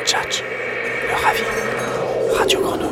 Tchatch, le Ravi, Radio Grenouille.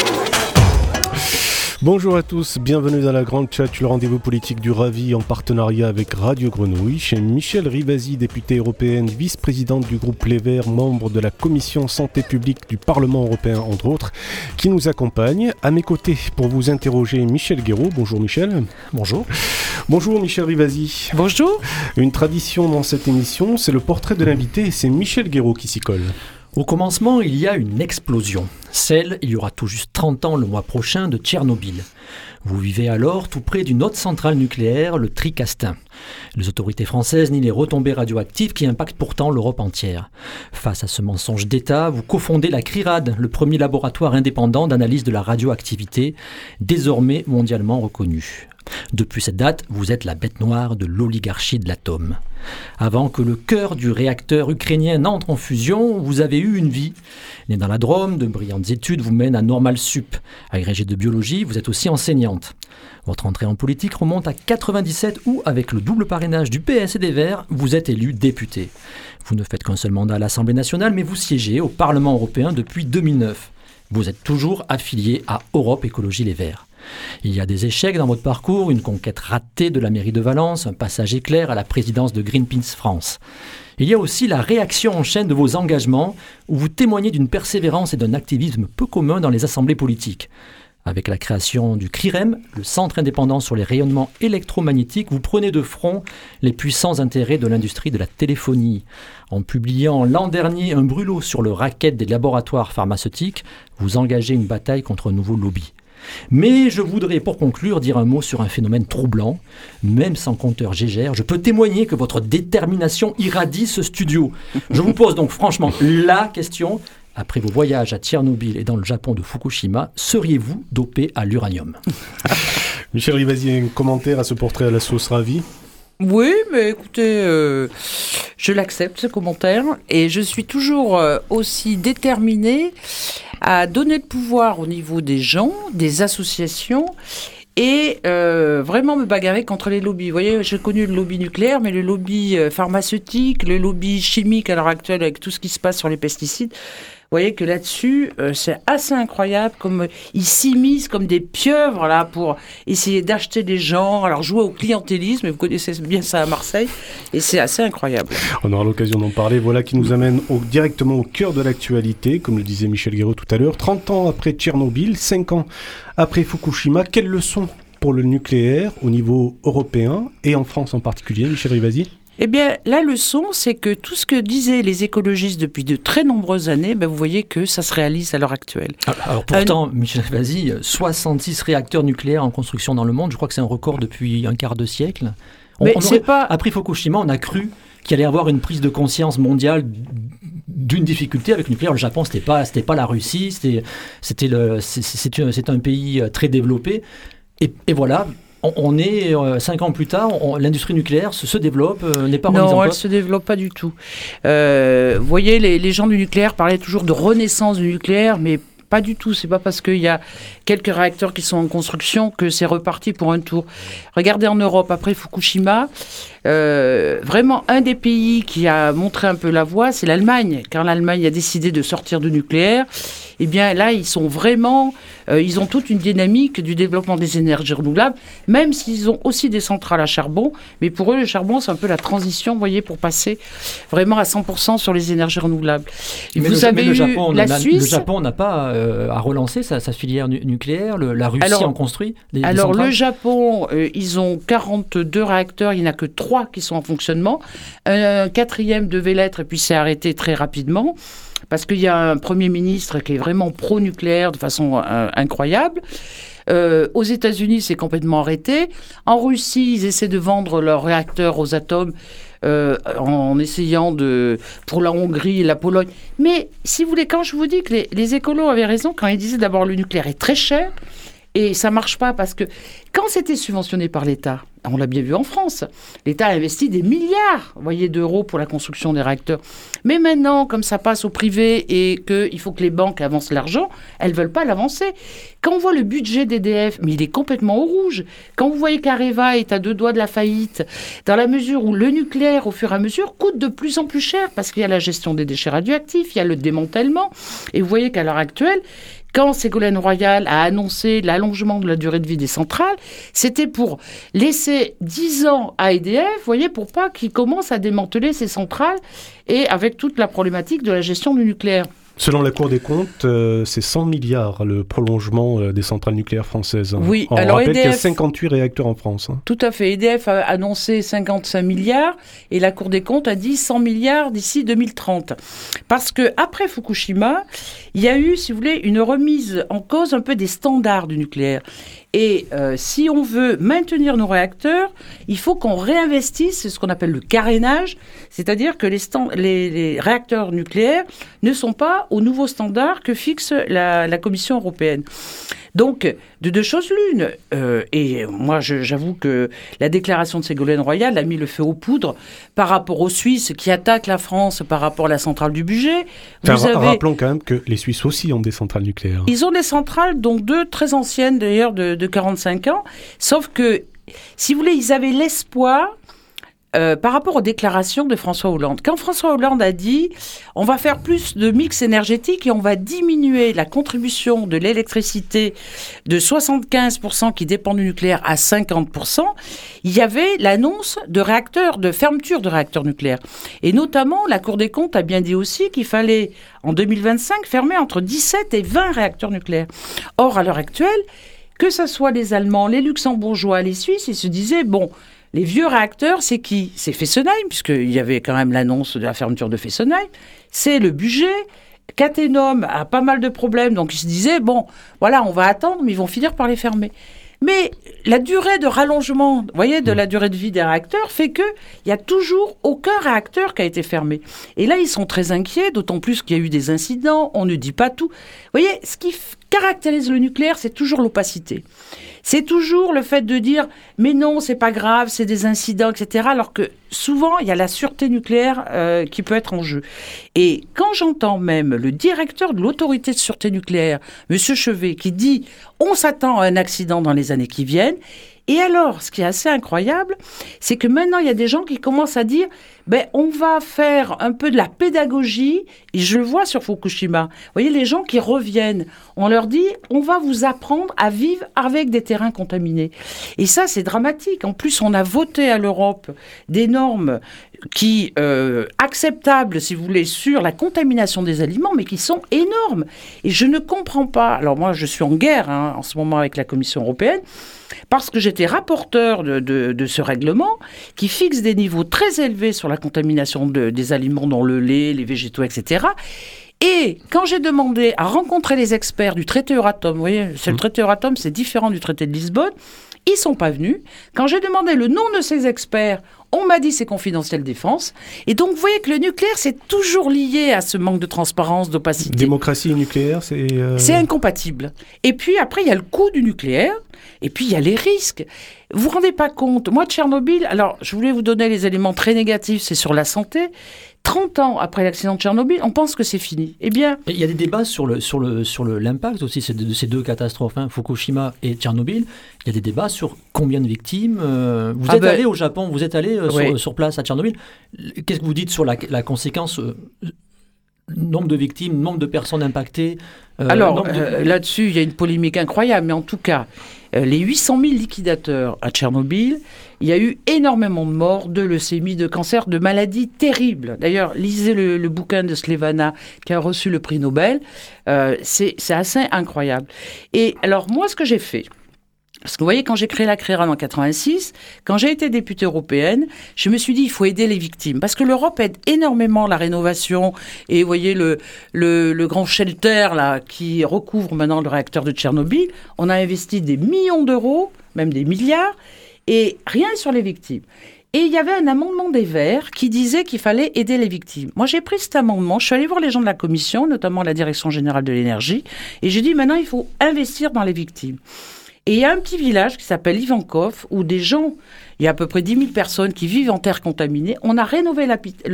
Bonjour à tous, bienvenue dans la Grande Tchatch, le rendez-vous politique du Ravi en partenariat avec Radio Grenouille. Chez Michèle Rivasi, députée européenne, vice-présidente du groupe Les Verts, membre de la Commission Santé publique du Parlement européen, entre autres, qui nous accompagne. À mes côtés, pour vous interroger, Michel Guéraud. Bonjour Michel. Bonjour. Bonjour Michèle Rivasi. Bonjour. Une tradition dans cette émission, c'est le portrait de l'invité et c'est Michel Guéraud qui s'y colle. Au commencement, il y a une explosion. Celle, il y aura tout juste 30 ans le mois prochain, de Tchernobyl. Vous vivez alors tout près d'une autre centrale nucléaire, le Tricastin. Les autorités françaises nient les retombées radioactives qui impactent pourtant l'Europe entière. Face à ce mensonge d'État, vous cofondez la CRIRAD, le premier laboratoire indépendant d'analyse de la radioactivité, désormais mondialement reconnu. Depuis cette date, vous êtes la bête noire de l'oligarchie de l'atome. Avant que le cœur du réacteur ukrainien n'entre en fusion, vous avez eu une vie. Né dans la Drôme, de brillantes études vous mènent à Normal Sup. Agrégée de biologie, vous êtes aussi enseignante. Votre entrée en politique remonte à 1997 où, avec le double parrainage du PS et des Verts, vous êtes élu député. Vous ne faites qu'un seul mandat à l'Assemblée nationale, mais vous siégez au Parlement européen depuis 2009. Vous êtes toujours affilié à Europe Écologie Les Verts. Il y a des échecs dans votre parcours, une conquête ratée de la mairie de Valence, un passage éclair à la présidence de Greenpeace France. Il y a aussi la réaction en chaîne de vos engagements, où vous témoignez d'une persévérance et d'un activisme peu commun dans les assemblées politiques. Avec la création du CRIREM, le Centre indépendant sur les rayonnements électromagnétiques, vous prenez de front les puissants intérêts de l'industrie de la téléphonie. En publiant l'an dernier un brûlot sur le racket des laboratoires pharmaceutiques, vous engagez une bataille contre un nouveau lobby. Mais je voudrais, pour conclure, dire un mot sur un phénomène troublant. Même sans compteur Gégère, je peux témoigner que votre détermination irradie ce studio. Je vous pose donc franchement la question. Après vos voyages à Tchernobyl et dans le Japon de Fukushima, seriez-vous dopé à l'uranium ? Michel Rivasi, un commentaire à ce portrait à la sauce Ravi ? Oui, mais écoutez, je l'accepte ce commentaire et je suis toujours aussi déterminée à donner le pouvoir au niveau des gens, des associations et vraiment me bagarrer contre les lobbies. Vous voyez, j'ai connu le lobby nucléaire, mais le lobby pharmaceutique, le lobby chimique à l'heure actuelle avec tout ce qui se passe sur les pesticides. Vous voyez que là-dessus, c'est assez incroyable, comme ils s'immiscent comme des pieuvres là pour essayer d'acheter des gens, alors jouer au clientélisme, et vous connaissez bien ça à Marseille, et c'est assez incroyable. On aura l'occasion d'en parler, voilà qui nous amène directement au cœur de l'actualité, comme le disait Michel Guéraud tout à l'heure, 30 ans après Tchernobyl, 5 ans après Fukushima, quelles leçons pour le nucléaire au niveau européen, et en France en particulier, Michel Rivasi ? Eh bien, la leçon, c'est que tout ce que disaient les écologistes depuis de très nombreuses années, vous voyez que ça se réalise à l'heure actuelle. Alors pourtant, Michel Rivasi, 66 réacteurs nucléaires en construction dans le monde, je crois que c'est un record depuis un quart de siècle. Après Fukushima, on a cru qu'il allait y avoir une prise de conscience mondiale d'une difficulté avec le nucléaire. Le Japon, c'était pas la Russie, c'est un pays très développé. Et voilà... On est 5 ans plus tard, l'industrie nucléaire se développe, n'est pas remise en cause. Non, elle ne se développe pas du tout. Vous voyez, les gens du nucléaire parlaient toujours de renaissance du nucléaire, mais pas du tout. C'est pas parce qu'il y a quelques réacteurs qui sont en construction que c'est reparti pour un tour. Regardez en Europe, après Fukushima, vraiment un des pays qui a montré un peu la voie, c'est l'Allemagne. Quand l'Allemagne a décidé de sortir du nucléaire, eh bien là, ils sont vraiment... ils ont toute une dynamique du développement des énergies renouvelables, même s'ils ont aussi des centrales à charbon. Mais pour eux, le charbon, c'est un peu la transition, vous voyez, pour passer vraiment à 100% sur les énergies renouvelables. Le Japon n'a pas à relancer sa filière nucléaire. La Russie en construit des centrales. Le Japon, ils ont 42 réacteurs, il n'y en a que 3 qui sont en fonctionnement. Un 4e devait l'être et puis s'est arrêté très rapidement. Parce qu'il y a un Premier ministre qui est vraiment pro-nucléaire de façon incroyable. Aux États-Unis, c'est complètement arrêté. En Russie, ils essaient de vendre leurs réacteurs aux atomes en essayant pour la Hongrie et la Pologne. Mais si vous voulez, quand je vous dis que les écolos avaient raison, quand ils disaient d'abord le nucléaire est très cher, et ça ne marche pas parce que quand c'était subventionné par l'État, On l'a bien vu en France. L'État a investi des milliards, d'euros pour la construction des réacteurs. Mais maintenant, comme ça passe au privé et qu'il faut que les banques avancent l'argent, elles ne veulent pas l'avancer. Quand on voit le budget d'EDF, mais il est complètement au rouge. Quand vous voyez qu'Areva est à 2 doigts de la faillite, dans la mesure où le nucléaire, au fur et à mesure, coûte de plus en plus cher parce qu'il y a la gestion des déchets radioactifs, il y a le démantèlement. Et vous voyez qu'à l'heure actuelle, quand Ségolène Royal a annoncé l'allongement de la durée de vie des centrales, c'était pour laisser 10 ans à EDF, pour pas qu'ils commencent à démanteler ces centrales et avec toute la problématique de la gestion du nucléaire. Selon la Cour des comptes, c'est 100 milliards le prolongement des centrales nucléaires françaises. Oui, on alors rappelle qu'il y a EDF, 58 réacteurs en France. Tout à fait. EDF a annoncé 55 milliards et la Cour des comptes a dit 100 milliards d'ici 2030. Parce qu'après Fukushima, il y a eu, si vous voulez, une remise en cause un peu des standards du nucléaire. Et si on veut maintenir nos réacteurs, il faut qu'on réinvestisse, c'est ce qu'on appelle le carénage, c'est-à-dire que les réacteurs nucléaires ne sont pas aux nouveaux standards que fixe la Commission européenne. Donc, de deux choses l'une. Et moi, j'avoue que la déclaration de Ségolène Royal a mis le feu aux poudres par rapport aux Suisses qui attaquent la France par rapport à la centrale du budget. Rappelons quand même que les Suisses aussi ont des centrales nucléaires. Ils ont des centrales, dont 2 très anciennes d'ailleurs, de 45 ans. Sauf que, si vous voulez, ils avaient l'espoir... par rapport aux déclarations de François Hollande. Quand François Hollande a dit « on va faire plus de mix énergétique et on va diminuer la contribution de l'électricité de 75% qui dépend du nucléaire à 50%, il y avait l'annonce de fermeture de réacteurs nucléaires. Et notamment, la Cour des comptes a bien dit aussi qu'il fallait, en 2025, fermer entre 17 et 20 réacteurs nucléaires. Or, à l'heure actuelle, que ce soit les Allemands, les Luxembourgeois, les Suisses, ils se disaient « bon, les vieux réacteurs, c'est qui ? C'est Fessenheim, puisqu'il y avait quand même l'annonce de la fermeture de Fessenheim. C'est le budget. Cattenom a pas mal de problèmes, donc ils se disaient, bon, voilà, on va attendre, mais ils vont finir par les fermer. Mais la durée de rallongement, de la durée de vie des réacteurs fait qu'il n'y a toujours aucun réacteur qui a été fermé. Et là, ils sont très inquiets, d'autant plus qu'il y a eu des incidents, on ne dit pas tout. Vous voyez, ce qui caractérise le nucléaire, c'est toujours l'opacité. C'est toujours le fait de dire « mais non, c'est pas grave, c'est des incidents, etc. » Alors que souvent, il y a la sûreté nucléaire qui peut être en jeu. Et quand j'entends même le directeur de l'autorité de sûreté nucléaire, M. Chevet, qui dit « on s'attend à un accident dans les années qui viennent », et alors, ce qui est assez incroyable, c'est que maintenant, il y a des gens qui commencent à dire on va faire un peu de la pédagogie, et je le vois sur Fukushima. Vous voyez, les gens qui reviennent, on leur dit on va vous apprendre à vivre avec des terrains contaminés. Et ça, c'est dramatique. En plus, on a voté à l'Europe des normes qui acceptables, si vous voulez, sur la contamination des aliments, mais qui sont énormes. Et je ne comprends pas. Alors moi, je suis en guerre en ce moment avec la Commission européenne, parce que j'étais rapporteur de ce règlement qui fixe des niveaux très élevés sur la contamination des aliments, dont le lait, les végétaux, etc. Et quand j'ai demandé à rencontrer les experts du traité Euratom, vous voyez, c'est le traité Euratom, c'est différent du traité de Lisbonne, ils ne sont pas venus. Quand j'ai demandé le nom de ces experts, on m'a dit c'est confidentiel défense. Et donc, vous voyez que le nucléaire, c'est toujours lié à ce manque de transparence, d'opacité. Démocratie et nucléaire, c'est... C'est incompatible. Et puis, après, il y a le coût du nucléaire. Et puis, il y a les risques. Vous vous rendez pas compte. Moi, Tchernobyl, alors, je voulais vous donner les éléments très négatifs, c'est sur la santé. 30 ans après l'accident de Tchernobyl, on pense que c'est fini. Eh bien... Il y a des débats sur l'impact aussi de ces 2 catastrophes, Fukushima et Tchernobyl. Il y a des débats sur combien de victimes. Vous êtes allé au Japon, vous êtes allé sur place à Tchernobyl. Qu'est-ce que vous dites sur la conséquence nombre de victimes, nombre de personnes impactées là-dessus, il y a une polémique incroyable, mais en tout cas, les 800 000 liquidateurs à Tchernobyl, il y a eu énormément de morts, de leucémie, de cancer, de maladies terribles. D'ailleurs, lisez le bouquin de Slevana qui a reçu le prix Nobel. C'est assez incroyable. Et alors, moi, ce que j'ai fait... Parce que vous voyez, quand j'ai créé la CRERAN en 86, quand j'ai été députée européenne, je me suis dit il faut aider les victimes. Parce que l'Europe aide énormément la rénovation. Et vous voyez, le grand shelter là, qui recouvre maintenant le réacteur de Tchernobyl, on a investi des millions d'euros, même des milliards, et rien sur les victimes. Et il y avait un amendement des Verts qui disait qu'il fallait aider les victimes. Moi, j'ai pris cet amendement, je suis allée voir les gens de la Commission, notamment la Direction Générale de l'Énergie, et j'ai dit maintenant il faut investir dans les victimes. Et il y a un petit village qui s'appelle Ivankov, où des gens, il y a à peu près 10 000 personnes qui vivent en terre contaminée. On a rénové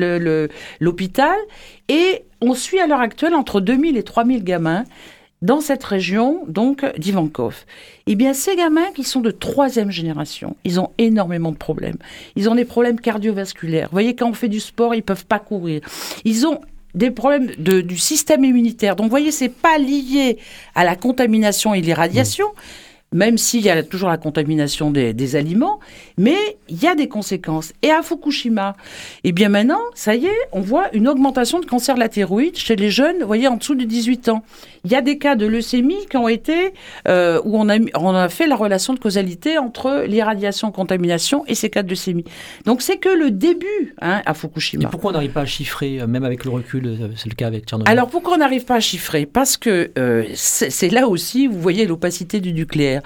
l'hôpital et on suit à l'heure actuelle entre 2 000 et 3 000 gamins dans cette région, donc, d'Ivankov. Eh bien, ces gamins qui sont de 3e génération, ils ont énormément de problèmes. Ils ont des problèmes cardiovasculaires. Vous voyez, quand on fait du sport, ils ne peuvent pas courir. Ils ont des problèmes du système immunitaire. Donc, vous voyez, ce n'est pas lié à la contamination et l'irradiation, même s'il y a toujours la contamination des aliments, mais il y a des conséquences. Et à Fukushima, eh bien maintenant, ça y est, on voit une augmentation de cancer de la thyroïde chez les jeunes, vous voyez, en dessous de 18 ans. Il y a des cas de leucémie qui ont été, où on a fait la relation de causalité entre l'irradiation, contamination et ces cas de leucémie. Donc c'est que le début à Fukushima. Et pourquoi on n'arrive pas à chiffrer, même avec le recul, c'est le cas avec Tchernobyl? Alors pourquoi on n'arrive pas à chiffrer? Parce que c'est là aussi, vous voyez, l'opacité du nucléaire.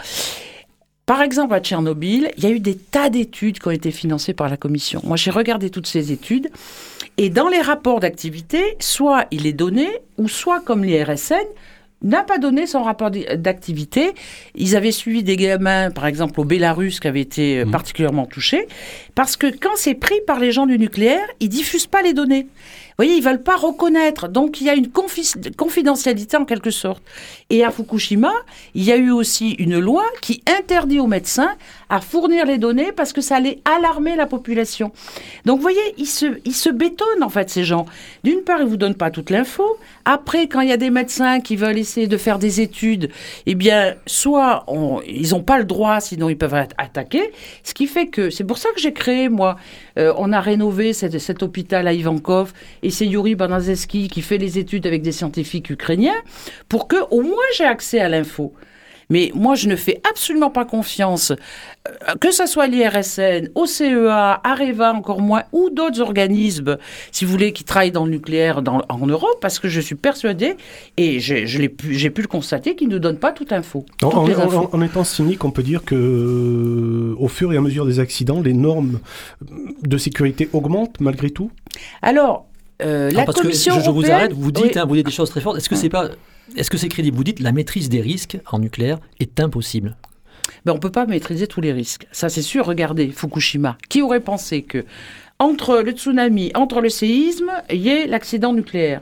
Par exemple, à Tchernobyl, il y a eu des tas d'études qui ont été financées par la Commission. Moi, j'ai regardé toutes ces études. Et dans les rapports d'activité, soit il est donné, ou soit, comme l'IRSN, n'a pas donné son rapport d'activité. Ils avaient suivi des gamins, par exemple, au Bélarus, qui avaient été particulièrement touchés. Parce que quand c'est pris par les gens du nucléaire, ils diffusent pas les données. Vous voyez, ils veulent pas reconnaître. Donc, il y a une confidentialité en quelque sorte. Et à Fukushima, il y a eu aussi une loi qui interdit aux médecins à fournir les données parce que ça allait alarmer la population. Donc, vous voyez, ils se bétonnent, en fait, ces gens. D'une part, ils vous donnent pas toute l'info. Après, quand il y a des médecins qui veulent essayer de faire des études, eh bien, soit ils n'ont pas le droit, sinon ils peuvent être attaqués. Ce qui fait que, c'est pour ça que j'ai créé, moi, on a rénové cet hôpital à Ivankov, et c'est Yuri Banaszewski qui fait les études avec des scientifiques ukrainiens, pour que, au moins, j'ai accès à l'info. Mais moi, je ne fais absolument pas confiance, que ce soit l'IRSN, au CEA, Areva encore moins, ou d'autres organismes, si vous voulez, qui travaillent dans le nucléaire en Europe, parce que je suis persuadée, et j'ai pu le constater, qu'ils ne nous donnent pas toute info. En étant cynique, on peut dire que au fur et à mesure des accidents, les normes de sécurité augmentent malgré tout. Alors, la Commission européenne... Je vous arrête, vous dites, vous dites des choses très fortes. Est-ce que c'est crédible? Vous dites la maîtrise des risques en nucléaire est impossible. On ne peut pas maîtriser tous les risques. Ça, c'est sûr. Regardez, Fukushima. Qui aurait pensé que entre le tsunami, entre le séisme, il y ait l'accident nucléaire?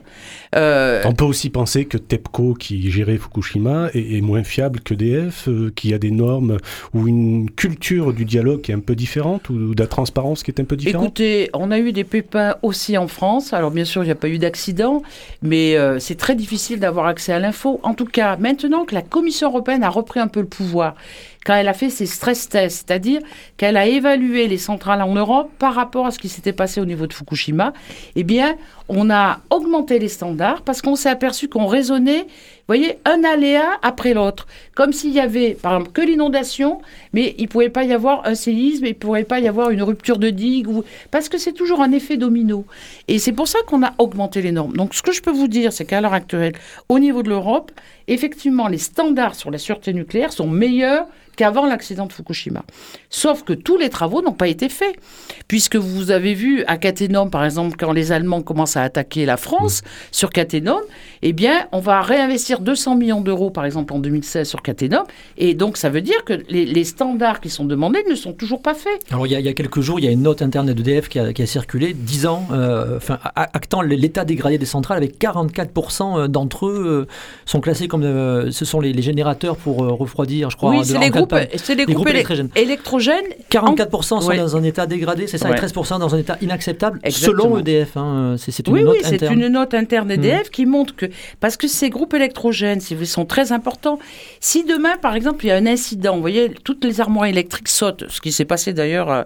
On peut aussi penser que TEPCO, qui gérait Fukushima, est moins fiable qu'EDF, qu'il y a des normes ou une culture du dialogue qui est un peu différente, ou de la transparence qui est un peu différente. Écoutez, on a eu des pépins aussi en France. Alors bien sûr, il n'y a pas eu d'accident, mais c'est très difficile d'avoir accès à l'info. En tout cas, maintenant que la Commission européenne a repris un peu le pouvoir, quand elle a fait ses stress tests, c'est-à-dire qu'elle a évalué les centrales en Europe par rapport à ce qui s'était passé au niveau de Fukushima, eh bien, on a augmenté les standards parce qu'on s'est aperçu qu'on raisonnait, vous voyez, un aléa après l'autre. Comme s'il y avait, par exemple, que l'inondation, mais il ne pouvait pas y avoir un séisme, il ne pouvait pas y avoir une rupture de digue, parce que c'est toujours un effet domino. Et c'est pour ça qu'on a augmenté les normes. Donc, ce que je peux vous dire, c'est qu'à l'heure actuelle, au niveau de l'Europe, effectivement, les standards sur la sûreté nucléaire sont meilleurs qu'avant l'accident de Fukushima. Sauf que tous les travaux n'ont pas été faits. Puisque vous avez vu à Cattenom, par exemple, quand les Allemands commencent à attaquer la France sur Cattenom, eh bien, on va réinvestir 200 millions d'euros, par exemple, en 2016 sur Cattenom. Et donc, ça veut dire que les standards qui sont demandés ne sont toujours pas faits. Alors, il y a quelques jours, il y a une note interne d'EDF qui a circulé, disant, actant l'état dégradé des centrales, avec 44% d'entre eux sont classés comme ce sont les générateurs pour refroidir, je crois. Oui, c'est les groupes électrogènes. 44% sont dans un état dégradé, c'est ça, et 13% dans un état inacceptable, selon EDF. C'est une note interne. C'est une note interne d'EDF qui montre que... Parce que ces groupes électrogènes, ils sont très importants. Si demain, par exemple, il y a un incident, vous voyez, toutes les armoires électriques sautent, ce qui s'est passé d'ailleurs,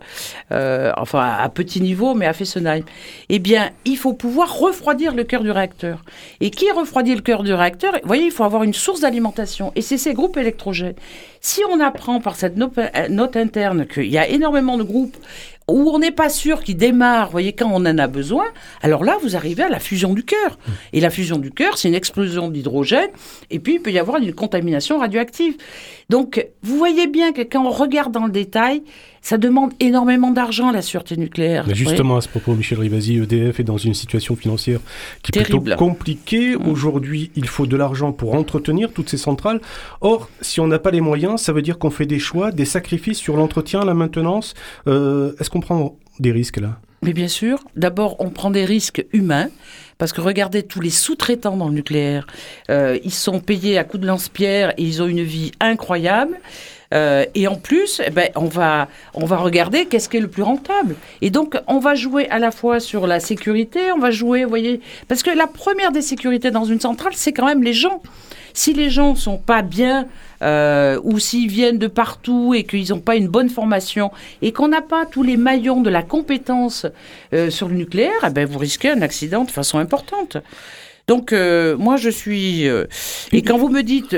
à petit niveau, mais à Fessenheim, eh bien, il faut pouvoir refroidir le cœur du réacteur. Et qui refroidit le cœur du réacteur? Vous voyez, il faut avoir une source d'alimentation. Et c'est ces groupes électrogènes. Si on apprend par cette note interne qu'il y a énormément de groupes où on n'est pas sûr qu'ils démarrent, vous voyez, quand on en a besoin, alors là, vous arrivez à la fusion du cœur. Et la fusion du cœur, c'est une explosion d'hydrogène, et puis il peut y avoir une contamination radioactive. Donc, vous voyez bien que quand on regarde dans le détail, Ça demande énormément d'argent, la sûreté nucléaire. Mais justement, à ce propos, Michel Rivasi, EDF est dans une situation financière qui est terrible, plutôt compliquée. Aujourd'hui, il faut de l'argent pour entretenir toutes ces centrales. Or, si on n'a pas les moyens, ça veut dire qu'on fait des choix, des sacrifices sur l'entretien, la maintenance. Est-ce qu'on prend des risques là ? Mais bien sûr, d'abord, on prend des risques humains, parce que regardez tous les sous-traitants dans le nucléaire, ils sont payés à coups de lance-pierre et ils ont une vie incroyable. Et en plus, on va regarder qu'est-ce qui est le plus rentable. Et donc, on va jouer à la fois sur la sécurité, on va jouer, vous voyez, parce que la première des sécurités dans une centrale, c'est quand même les gens. Si les gens sont pas bien, ou s'ils viennent de partout et qu'ils n'ont pas une bonne formation et qu'on n'a pas tous les maillons de la compétence sur le nucléaire, vous risquez un accident de façon importante. Donc, moi, je suis... et quand vous me dites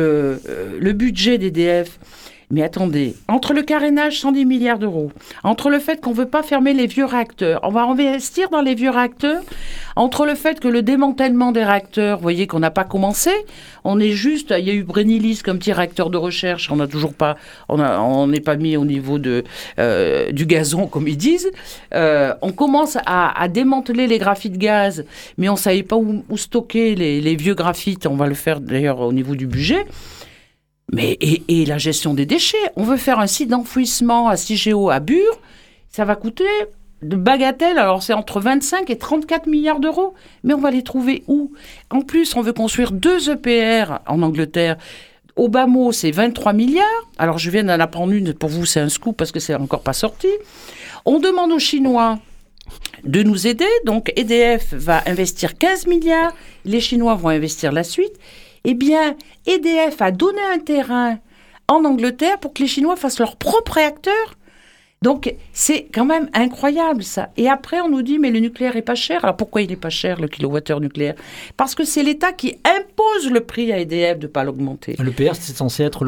le budget d'EDF... Mais attendez, entre le carénage, 110 milliards d'euros, entre le fait qu'on ne veut pas fermer les vieux réacteurs, on va investir dans les vieux réacteurs, entre le fait que le démantèlement des réacteurs, vous voyez qu'on n'a pas commencé, on est juste, il y a eu Brennilis comme petit réacteur de recherche, on n'a toujours pas, on n'est pas mis au niveau du gazon, comme ils disent. On commence à démanteler les graphites gaz, mais on ne savait pas où stocker les vieux graphites, on va le faire d'ailleurs au niveau du budget. Mais et la gestion des déchets. On veut faire un site d'enfouissement à CIGEO à Bure. Ça va coûter de bagatelle. Alors, c'est entre 25 et 34 milliards d'euros. Mais on va les trouver où ? En plus, on veut construire 2 EPR en Angleterre. Au bas mot, c'est 23 milliards. Alors, je viens d'en apprendre une. Pour vous, c'est un scoop parce que c'est encore pas sorti. On demande aux Chinois de nous aider. Donc, EDF va investir 15 milliards. Les Chinois vont investir la suite. Eh bien, EDF a donné un terrain en Angleterre pour que les Chinois fassent leur propre réacteur. Donc, c'est quand même incroyable, ça. Et après, on nous dit, mais le nucléaire est pas cher. Alors, pourquoi il est pas cher, le kilowattheure nucléaire ? Parce que c'est l'État qui impose le prix à EDF de ne pas l'augmenter. L'EPR, c'est censé être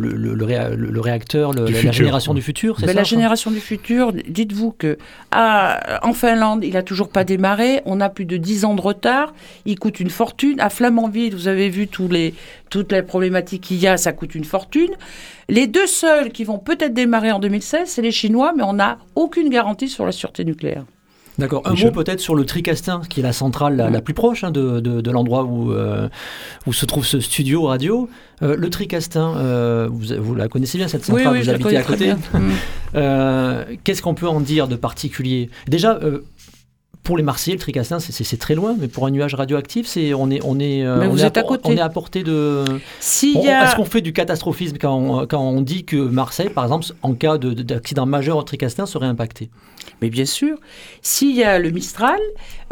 le réacteur, la génération du futur, c'est ça ? La génération du futur, dites-vous que en Finlande, il n'a toujours pas démarré. On a plus de 10 ans de retard. Il coûte une fortune. À Flamanville, vous avez vu toutes les problématiques qu'il y a, ça coûte une fortune. Les 2 seuls qui vont peut-être démarrer en 2016, c'est les Chinois, mais on n'a aucune garantie sur la sûreté nucléaire. D'accord. Un mot peut-être sur le Tricastin, qui est la centrale la plus proche de l'endroit où se trouve ce studio radio. Le Tricastin, vous la connaissez bien, cette centrale, oui, vous habitez à côté. Qu'est-ce qu'on peut en dire de particulier ? Déjà, pour les Marseillais, le Tricastin, c'est très loin, mais pour un nuage radioactif, on est à portée de... Est-ce qu'on fait du catastrophisme quand on dit que Marseille, par exemple, en cas d'accident majeur au Tricastin, serait impacté ? Mais bien sûr, s'il y a le Mistral,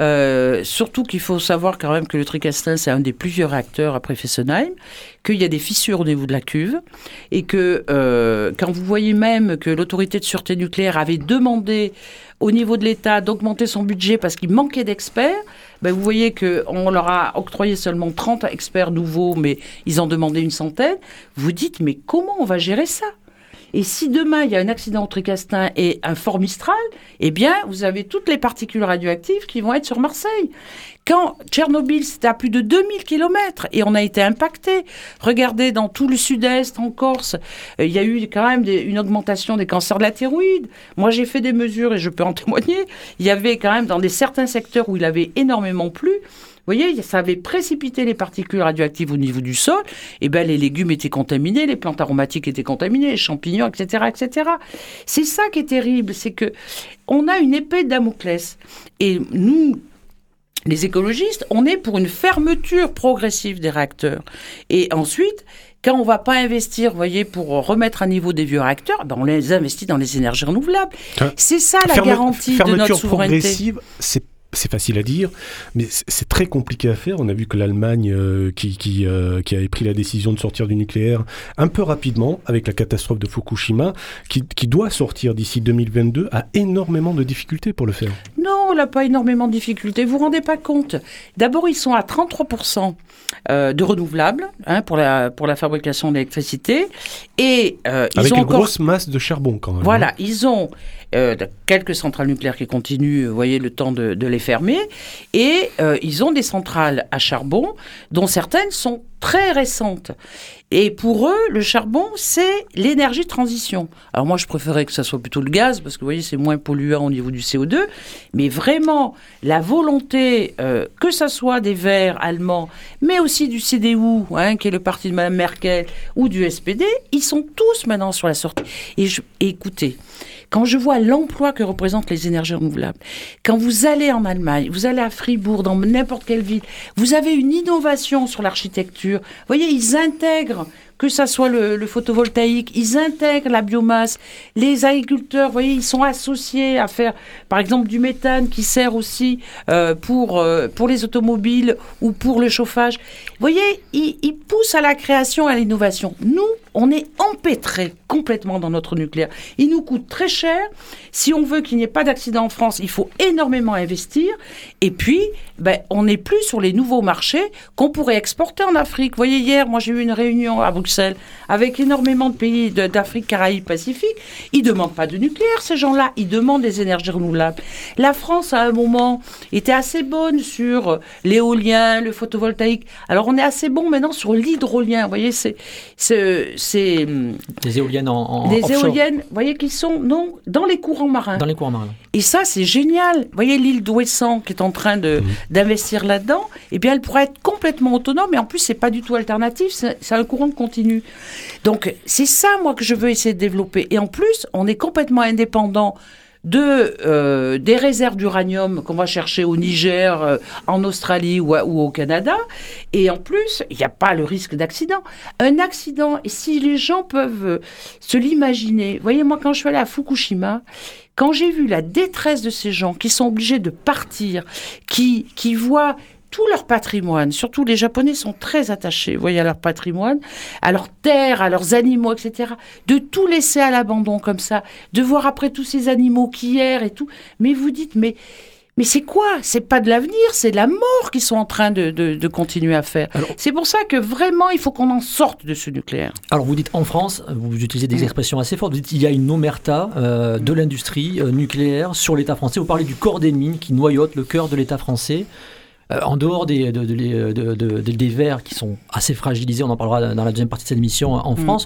surtout qu'il faut savoir quand même que le Tricastin, c'est un des plus vieux réacteurs après Fessenheim, qu'il y a des fissures au niveau de la cuve, et que quand vous voyez même que l'autorité de sûreté nucléaire avait demandé au niveau de l'État d'augmenter son budget parce qu'il manquait d'experts, vous voyez qu'on leur a octroyé seulement 30 experts nouveaux, mais ils en demandaient une centaine. Vous dites, mais comment on va gérer ça ? Et si demain, il y a un accident au Tricastin et un fort Mistral, eh bien, vous avez toutes les particules radioactives qui vont être sur Marseille. Quand Tchernobyl, c'était à plus de 2000 km et on a été impacté. Regardez, dans tout le sud-est, en Corse, il y a eu quand même une augmentation des cancers de la thyroïde. Moi, j'ai fait des mesures et je peux en témoigner. Il y avait quand même dans certains secteurs où il avait énormément plu. Vous voyez, ça avait précipité les particules radioactives au niveau du sol. Et les légumes étaient contaminés, les plantes aromatiques étaient contaminées, les champignons, etc., etc. C'est ça qui est terrible, c'est que on a une épée de Damoclès. Et nous, les écologistes, on est pour une fermeture progressive des réacteurs. Et ensuite, quand on ne va pas investir, vous voyez, pour remettre à niveau des vieux réacteurs, on les investit dans les énergies renouvelables. C'est ça la garantie de notre souveraineté. Progressive, c'est facile à dire, mais c'est très compliqué à faire. On a vu que l'Allemagne, qui avait pris la décision de sortir du nucléaire un peu rapidement, avec la catastrophe de Fukushima, qui doit sortir d'ici 2022, a énormément de difficultés pour le faire. Non, on n'a pas énormément de difficultés. Vous ne vous rendez pas compte. D'abord, ils sont à 33% de renouvelables pour la fabrication d'électricité. Et avec une grosse masse de charbon, quand même. Voilà, ils ont quelques centrales nucléaires qui continuent, vous voyez, le temps de les fermer. Et ils ont des centrales à charbon, dont certaines sont très récentes. Et pour eux, le charbon, c'est l'énergie de transition. Alors moi, je préférais que ça soit plutôt le gaz, parce que vous voyez, c'est moins polluant au niveau du CO2. Mais vraiment, la volonté, que ça soit des Verts allemands, mais aussi du CDU, qui est le parti de Mme Merkel, ou du SPD, ils sont tous maintenant sur la sortie. Et écoutez, quand je vois l'emploi que représentent les énergies renouvelables, quand vous allez en Allemagne, vous allez à Fribourg, dans n'importe quelle ville, vous avez une innovation sur l'architecture. Vous voyez, ils intègrent, que ça soit le photovoltaïque, ils intègrent la biomasse. Les agriculteurs, vous voyez, ils sont associés à faire, par exemple, du méthane qui sert aussi pour les automobiles ou pour le chauffage. Vous voyez, ils poussent à la création et à l'innovation. Nous, on est empêtrés complètement dans notre nucléaire. Il nous coûte très cher. Si on veut qu'il n'y ait pas d'accident en France, il faut énormément investir. Et puis, on n'est plus sur les nouveaux marchés qu'on pourrait exporter en Afrique. Vous voyez, hier, moi, j'ai eu une réunion à Bruxelles avec énormément de pays d'Afrique, Caraïbes, Pacifique. Ils ne demandent pas de nucléaire, ces gens-là. Ils demandent des énergies renouvelables. La France, à un moment, était assez bonne sur l'éolien, le photovoltaïque. Alors, on est assez bon maintenant sur l'hydrolien. Vous voyez, c'est des éoliennes des offshore. Éoliennes, vous voyez, qui sont dans les courants marins. Dans les courants marins. Et ça, c'est génial. Vous voyez, l'île d'Ouessant qui est en train d'investir là-dedans, eh bien, elle pourrait être complètement autonome. Et en plus, c'est pas du tout alternatif. C'est un courant continu. Donc, c'est ça, moi, que je veux essayer de développer. Et en plus, on est complètement indépendant des réserves d'uranium qu'on va chercher au Niger, en Australie ou au Canada. Et en plus, il n'y a pas le risque d'accident. Un accident, et si les gens peuvent se l'imaginer, vous voyez, moi, quand je suis allée à Fukushima, quand j'ai vu la détresse de ces gens qui sont obligés de partir, qui voient tout leur patrimoine, surtout les Japonais sont très attachés, vous voyez, à leur patrimoine, à leurs terres, à leurs animaux, etc. De tout laisser à l'abandon comme ça, de voir après tous ces animaux qui errent et tout. Mais vous dites, mais c'est quoi ? C'est pas de l'avenir, c'est de la mort qu'ils sont en train de continuer à faire. Alors, c'est pour ça que vraiment, il faut qu'on en sorte de ce nucléaire. Alors, vous dites en France, vous utilisez des expressions assez fortes, vous dites il y a une omerta de l'industrie nucléaire sur l'État français. Vous parlez du corps des mines qui noyote le cœur de l'État français. En dehors des Verts qui sont assez fragilisés, on en parlera dans la deuxième partie de cette émission en France,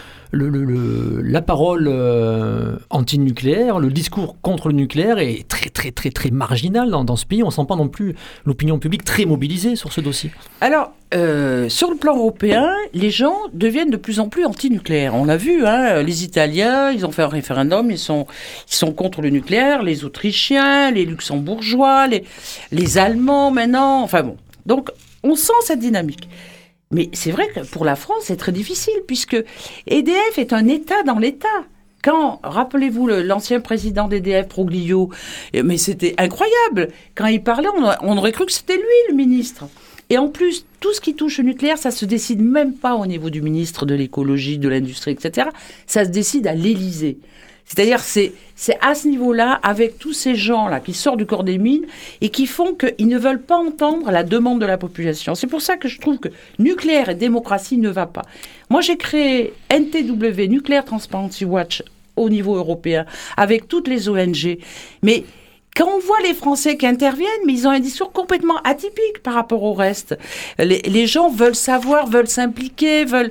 la parole anti-nucléaire, le discours contre le nucléaire est très très très très marginal dans ce pays. On ne sent pas non plus l'opinion publique très mobilisée sur ce dossier. Alors, sur le plan européen, les gens deviennent de plus en plus anti-nucléaires. On l'a vu, les Italiens, ils ont fait un référendum, ils sont contre le nucléaire, les Autrichiens, les Luxembourgeois, les Allemands maintenant, enfin bon. Donc, on sent cette dynamique. Mais c'est vrai que pour la France, c'est très difficile, puisque EDF est un État dans l'État. Quand, rappelez-vous, l'ancien président d'EDF, Proglio, mais c'était incroyable. Quand il parlait, on aurait cru que c'était lui, le ministre. Et en plus, tout ce qui touche au nucléaire, ça se décide même pas au niveau du ministre de l'écologie, de l'industrie, etc. Ça se décide à l'Élysée. C'est-à-dire, c'est à ce niveau-là, avec tous ces gens-là qui sortent du corps des mines et qui font qu'ils ne veulent pas entendre la demande de la population. C'est pour ça que je trouve que nucléaire et démocratie ne va pas. Moi, j'ai créé NTW, Nuclear Transparency Watch, au niveau européen, avec toutes les ONG. Mais quand on voit les Français qui interviennent, mais ils ont un discours complètement atypique par rapport au reste. Les gens veulent savoir, veulent s'impliquer, veulent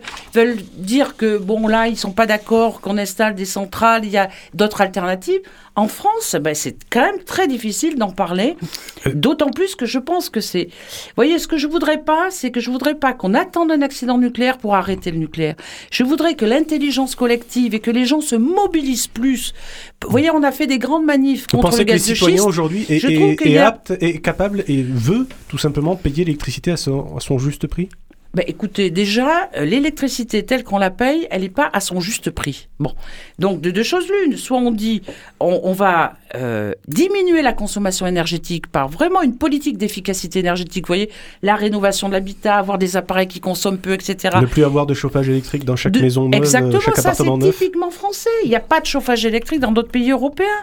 dire que, bon, là, ils sont pas d'accord qu'on installe des centrales, il y a d'autres alternatives. En France, c'est quand même très difficile d'en parler, d'autant plus que je pense que c'est... Vous voyez, ce que je voudrais pas, c'est que je voudrais pas qu'on attende un accident nucléaire pour arrêter le nucléaire. Je voudrais que l'intelligence collective et que les gens se mobilisent plus. Vous voyez, on a fait des grandes manifs contre le gaz de schiste. Vous pensez que les citoyens aujourd'hui est apte, est capable et veut tout simplement payer l'électricité à son juste prix ? Écoutez, déjà, l'électricité telle qu'on la paye, elle n'est pas à son juste prix. Bon, donc de deux choses l'une. Soit on dit, on va diminuer la consommation énergétique par vraiment une politique d'efficacité énergétique. Vous voyez, la rénovation de l'habitat, avoir des appareils qui consomment peu, etc. Ne plus avoir de chauffage électrique dans chaque maison neuve, exactement, chaque appartement neuf. Exactement, ça c'est typiquement français. Il n'y a pas de chauffage électrique dans d'autres pays européens.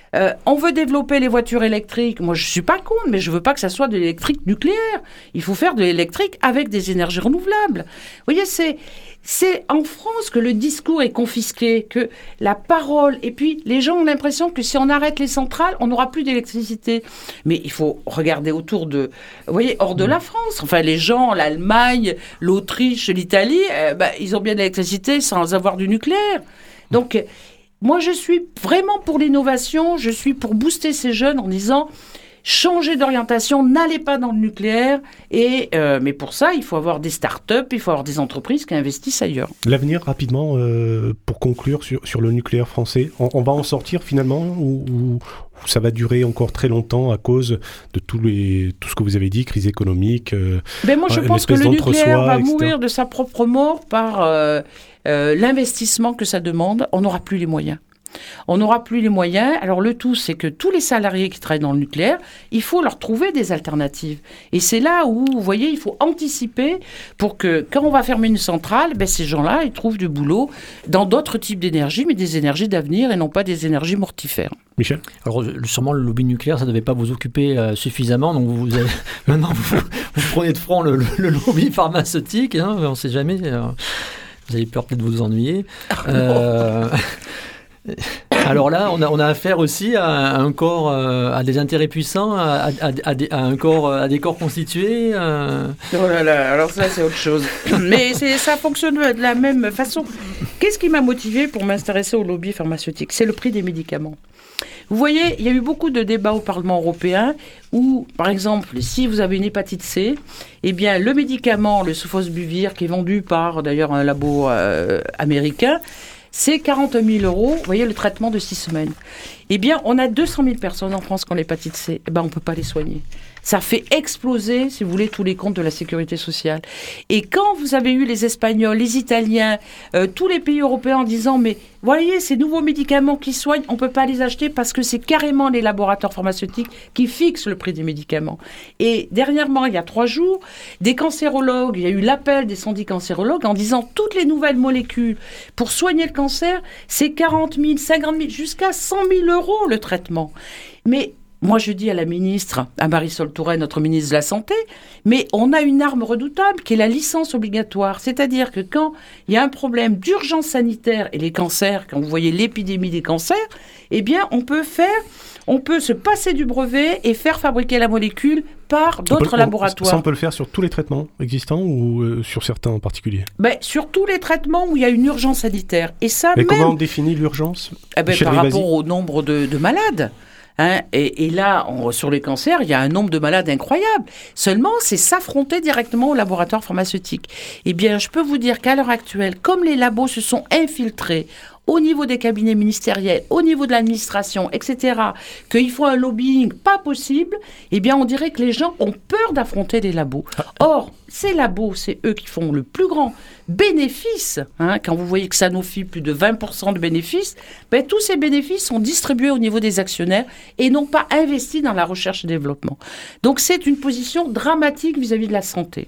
On veut développer les voitures électriques. Moi, je ne suis pas contre, mais je ne veux pas que ça soit de l'électrique nucléaire. Il faut faire de l'électrique avec des énergies renouvelables. Vous voyez, c'est en France que le discours est confisqué, que la parole... Et puis, les gens ont l'impression que si on arrête les centrales, on n'aura plus d'électricité. Mais il faut regarder autour de... Vous voyez, hors de la France. Enfin, les gens, l'Allemagne, l'Autriche, l'Italie, ils ont bien de l'électricité sans avoir du nucléaire. Donc... Moi, je suis vraiment pour l'innovation, je suis pour booster ces jeunes en disant changez d'orientation, n'allez pas dans le nucléaire. Mais pour ça, il faut avoir des start-up, il faut avoir des entreprises qui investissent ailleurs. L'avenir, rapidement, pour conclure sur le nucléaire français, on va en sortir finalement ou ça va durer encore très longtemps à cause de tout ce que vous avez dit, crise économique, moi, je pense que le nucléaire va mourir de sa propre mort par... l'investissement que ça demande, on n'aura plus les moyens. On n'aura plus les moyens. Alors le tout, c'est que tous les salariés qui travaillent dans le nucléaire, il faut leur trouver des alternatives. Et c'est là où, vous voyez, il faut anticiper pour que, quand on va fermer une centrale, ces gens-là, ils trouvent du boulot dans d'autres types d'énergie, mais des énergies d'avenir et non pas des énergies mortifères. Michel ? Alors, sûrement, le lobby nucléaire, ça ne devait pas vous occuper suffisamment. Donc, maintenant, vous prenez de front le lobby pharmaceutique. Hein, on ne sait jamais... Vous avez peur peut-être de vous ennuyer. Alors là, on a affaire aussi à un corps, à des intérêts puissants, à des corps constitués. Oh là là, alors ça c'est autre chose. Mais ça fonctionne de la même façon. Qu'est-ce qui m'a motivé pour m'intéresser au lobby pharmaceutique ? C'est le prix des médicaments. Vous voyez, il y a eu beaucoup de débats au Parlement européen où, par exemple, si vous avez une hépatite C, eh bien, le médicament, le sofosbuvir, qui est vendu par, d'ailleurs, un labo américain, c'est 40 000 €, vous voyez, le traitement de 6 semaines. Eh bien, on a 200 000 personnes en France qui ont l'hépatite C. Eh bien, on ne peut pas les soigner. Ça fait exploser, si vous voulez, tous les comptes de la sécurité sociale. Et quand vous avez eu les Espagnols, les Italiens, tous les pays européens en disant « Mais voyez, ces nouveaux médicaments qui soignent, on ne peut pas les acheter parce que c'est carrément les laboratoires pharmaceutiques qui fixent le prix des médicaments. » Et dernièrement, il y a 3 jours, des cancérologues, il y a eu l'appel des syndicats cancérologues en disant « Toutes les nouvelles molécules pour soigner le cancer, c'est 40 000, 50 000, jusqu'à 100 000 € le traitement. » Mais moi, je dis à la ministre, à Marisol Touraine, notre ministre de la Santé, mais on a une arme redoutable qui est la licence obligatoire. C'est-à-dire que quand il y a un problème d'urgence sanitaire et les cancers, quand vous voyez l'épidémie des cancers, eh bien, on peut se passer du brevet et faire fabriquer la molécule par d'autres laboratoires. Ça, on peut le faire sur tous les traitements existants ou sur certains en particulier ? Sur tous les traitements où il y a une urgence sanitaire. Et ça, mais comment on définit l'urgence ? Par rapport au nombre de malades. Hein, et là, sur les cancers, il y a un nombre de malades incroyable. Seulement, c'est s'affronter directement au laboratoire pharmaceutique. Eh bien, je peux vous dire qu'à l'heure actuelle, comme les labos se sont infiltrés au niveau des cabinets ministériels, au niveau de l'administration, etc., qu'il faut un lobbying pas possible, eh bien, on dirait que les gens ont peur d'affronter les labos. Or, ces labos, c'est eux qui font le plus grand bénéfice. Hein, quand vous voyez que Sanofi, plus de 20% de bénéfices, tous ces bénéfices sont distribués au niveau des actionnaires et non pas investis dans la recherche et développement. Donc, c'est une position dramatique vis-à-vis de la santé.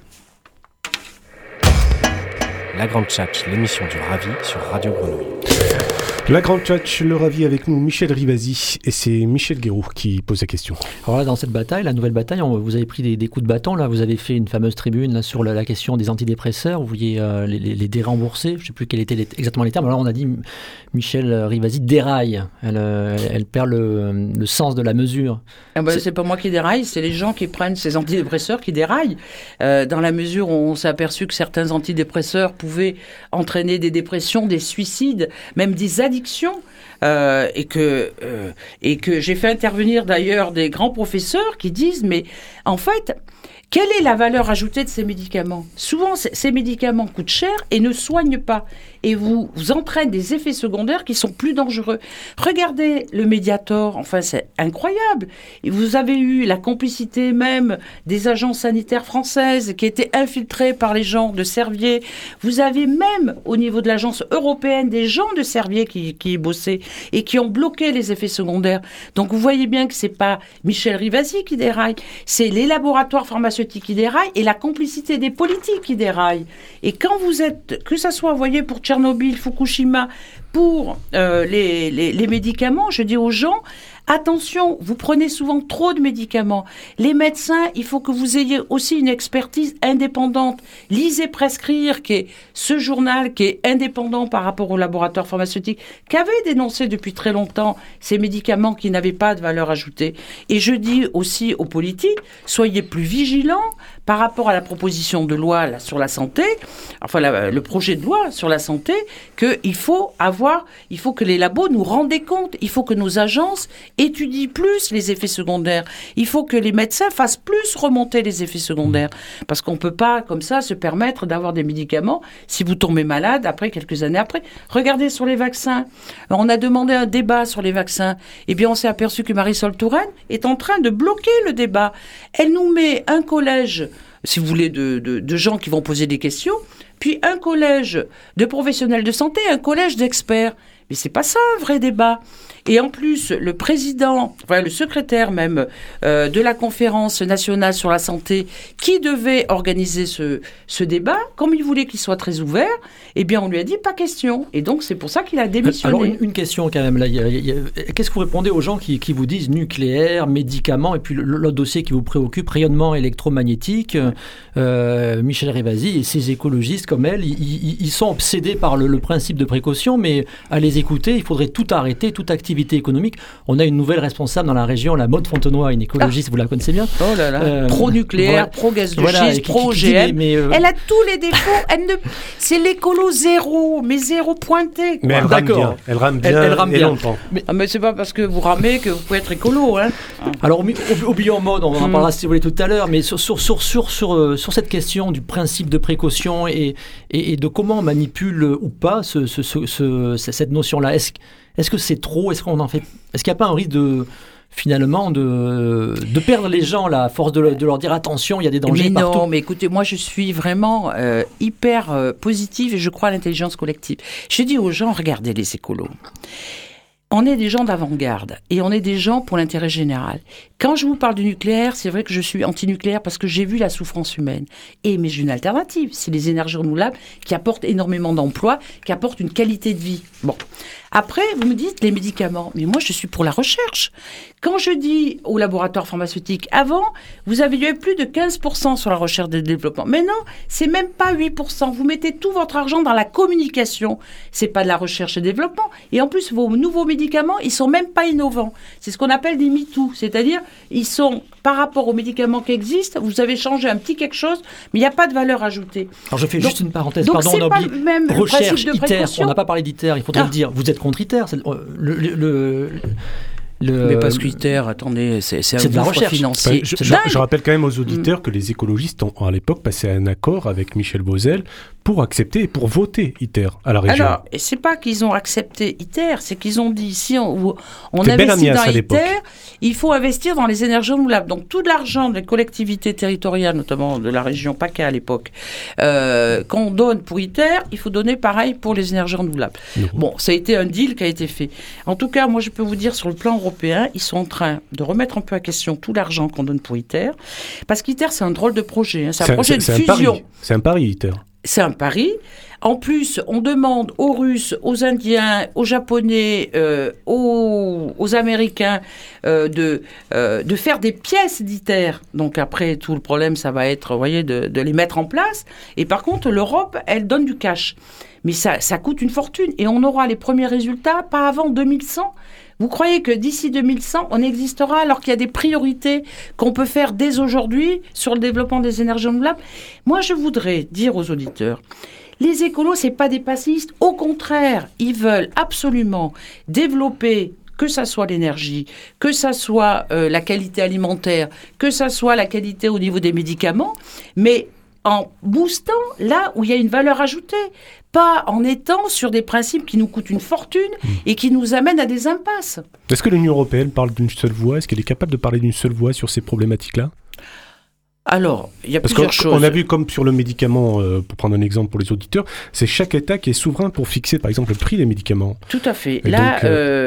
La Grande Tchatch, l'émission du Ravi sur Radio Grenouille. La Grande Tchatch, le Ravi avec nous, Michel Rivasi, et c'est Michel Guéroux qui pose la question. Alors là, dans cette bataille, la nouvelle bataille, vous avez pris des coups de bâton, là, vous avez fait une fameuse tribune là, sur la question des antidépresseurs, vous vouliez les dérembourser, je ne sais plus quels étaient exactement les termes, alors on a dit Michel Rivasi déraille, elle perd le sens de la mesure. C'est pas moi qui déraille, c'est les gens qui prennent ces antidépresseurs qui déraillent, dans la mesure où on s'est aperçu que certains antidépresseurs pouvaient entraîner des dépressions, des suicides, même des addictions, et que j'ai fait intervenir d'ailleurs des grands professeurs qui disent mais en fait quelle est la valeur ajoutée de ces médicaments ? Souvent ces médicaments coûtent cher et ne soignent pas et vous entraînent des effets secondaires qui sont plus dangereux. Regardez le Mediator, enfin c'est incroyable. Et vous avez eu la complicité même des agences sanitaires françaises qui étaient infiltrées par les gens de Servier. Vous avez même au niveau de l'agence européenne des gens de Servier qui y bossaient et qui ont bloqué les effets secondaires. Donc vous voyez bien que c'est pas Michel Rivasi qui déraille, c'est les laboratoires pharmaceutiques qui déraillent et la complicité des politiques qui déraillent. Et quand vous êtes, que ça soit, vous voyez, pour Tchernobyl, Fukushima, pour les médicaments, je dis aux gens, attention, vous prenez souvent trop de médicaments. Les médecins, il faut que vous ayez aussi une expertise indépendante. Lisez Prescrire, qui est ce journal qui est indépendant par rapport aux laboratoires pharmaceutiques, qui avait dénoncé depuis très longtemps ces médicaments qui n'avaient pas de valeur ajoutée. Et je dis aussi aux politiques, soyez plus vigilants par rapport à la proposition de loi là, sur la santé, enfin le projet de loi sur la santé, qu'il faut que les labos nous rendent des comptes, il faut que nos agences étudient plus les effets secondaires, il faut que les médecins fassent plus remonter les effets secondaires, parce qu'on ne peut pas comme ça se permettre d'avoir des médicaments si vous tombez malade après quelques années après. Regardez sur les vaccins, on a demandé un débat sur les vaccins, et bien on s'est aperçu que Marisol Touraine est en train de bloquer le débat. Elle nous met un collège, si vous voulez, de gens qui vont poser des questions, puis un collège de professionnels de santé, un collège d'experts. Mais c'est pas ça un vrai débat. Et en plus, le président, enfin le secrétaire même de la conférence nationale sur la santé, qui devait organiser ce débat, comme il voulait qu'il soit très ouvert, eh bien on lui a dit pas question. Et donc c'est pour ça qu'il a démissionné. Alors une question quand même là. Qu'est-ce que vous répondez aux gens qui vous disent nucléaire, médicaments, et puis l'autre dossier qui vous préoccupe, rayonnement électromagnétique, Michel Rivasi et ses écologistes comme elle, ils sont obsédés par le principe de précaution, mais à les écouter, il faudrait tout arrêter, toute activité économique. On a une nouvelle responsable dans la région, la Maude Fontenoy, une écologiste, vous la connaissez bien. Oh là là, pro-nucléaire, ouais. pro-gaz de schiste, pro-OGM. Elle a tous les défauts. C'est l'écolo zéro, mais zéro pointé. Quoi. Mais elle rame bien. Elle rame bien. Elle rame bien. Longtemps. Mais c'est pas parce que vous ramez que vous pouvez être écolo. Hein. Alors, oublions Maude, on en parlera si vous voulez tout à l'heure, mais sur cette question du principe de précaution et de comment on manipule ou pas cette notion-là. Est-ce que c'est trop ? Est-ce qu'il n'y a pas un risque finalement de perdre les gens là, à force de leur dire attention, il y a des dangers partout ? Non, mais écoutez, moi je suis vraiment hyper positive et je crois à l'intelligence collective. Je dis aux gens, regardez les écolos. On est des gens d'avant-garde et on est des gens pour l'intérêt général. Quand je vous parle du nucléaire, c'est vrai que je suis anti-nucléaire parce que j'ai vu la souffrance humaine. Mais j'ai une alternative, c'est les énergies renouvelables qui apportent énormément d'emplois, qui apportent une qualité de vie. Bon. Après, vous me dites les médicaments. Mais moi, je suis pour la recherche. Quand je dis aux laboratoires pharmaceutiques, avant, vous aviez plus de 15% sur la recherche et le développement. Mais non, c'est même pas 8%. Vous mettez tout votre argent dans la communication. C'est pas de la recherche et développement. Et en plus, vos nouveaux médicaments, ils sont même pas innovants. C'est ce qu'on appelle des MeToo. C'est-à-dire, ils sont, par rapport aux médicaments qui existent, vous avez changé un petit quelque chose, mais il n'y a pas de valeur ajoutée. Alors, je fais juste une parenthèse. Pardon, on a oublié. Recherche, ITER. On n'a pas parlé d'ITER. Il faudrait le dire. Vous êtes contre ITER. Mais parce qu'ITER, attendez, c'est un de la recherche financier. Je rappelle quand même aux auditeurs que les écologistes ont à l'époque passé un accord avec Michel Bauzel pour accepter et pour voter ITER à la région. Alors, et c'est pas qu'ils ont accepté ITER, c'est qu'ils ont dit si on investit dans ITER, il faut investir dans les énergies renouvelables. Donc tout l'argent des collectivités territoriales, notamment de la région PACA à l'époque, qu'on donne pour ITER, il faut donner pareil pour les énergies renouvelables. Bon, ça a été un deal qui a été fait. En tout cas, moi je peux vous dire sur le plan européen, ils sont en train de remettre un peu à question tout l'argent qu'on donne pour ITER, parce qu'ITER c'est un drôle de projet, hein. C'est un projet de fusion. C'est un pari ITER. C'est un pari. En plus, on demande aux Russes, aux Indiens, aux Japonais, aux Américains de faire des pièces d'ITER. Donc après, tout le problème, ça va être, vous voyez, de les mettre en place. Et par contre, l'Europe, elle donne du cash. Mais ça coûte une fortune. Et on aura les premiers résultats pas avant 2100. Vous croyez que d'ici 2100, on existera alors qu'il y a des priorités qu'on peut faire dès aujourd'hui sur le développement des énergies renouvelables ? Moi, je voudrais dire aux auditeurs, les écolos, c'est pas des passistes. Au contraire, ils veulent absolument développer, que ça soit l'énergie, que ça soit la qualité alimentaire, que ça soit la qualité au niveau des médicaments, mais en boostant là où il y a une valeur ajoutée, pas en étant sur des principes qui nous coûtent une fortune et qui nous amènent à des impasses. Est-ce que l'Union européenne parle d'une seule voix ? Est-ce qu'elle est capable de parler d'une seule voix sur ces problématiques-là ? Alors, il y a Parce plusieurs choses. On a vu comme sur le médicament, pour prendre un exemple pour les auditeurs, c'est chaque État qui est souverain pour fixer par exemple le prix des médicaments. Tout à fait. Et Là,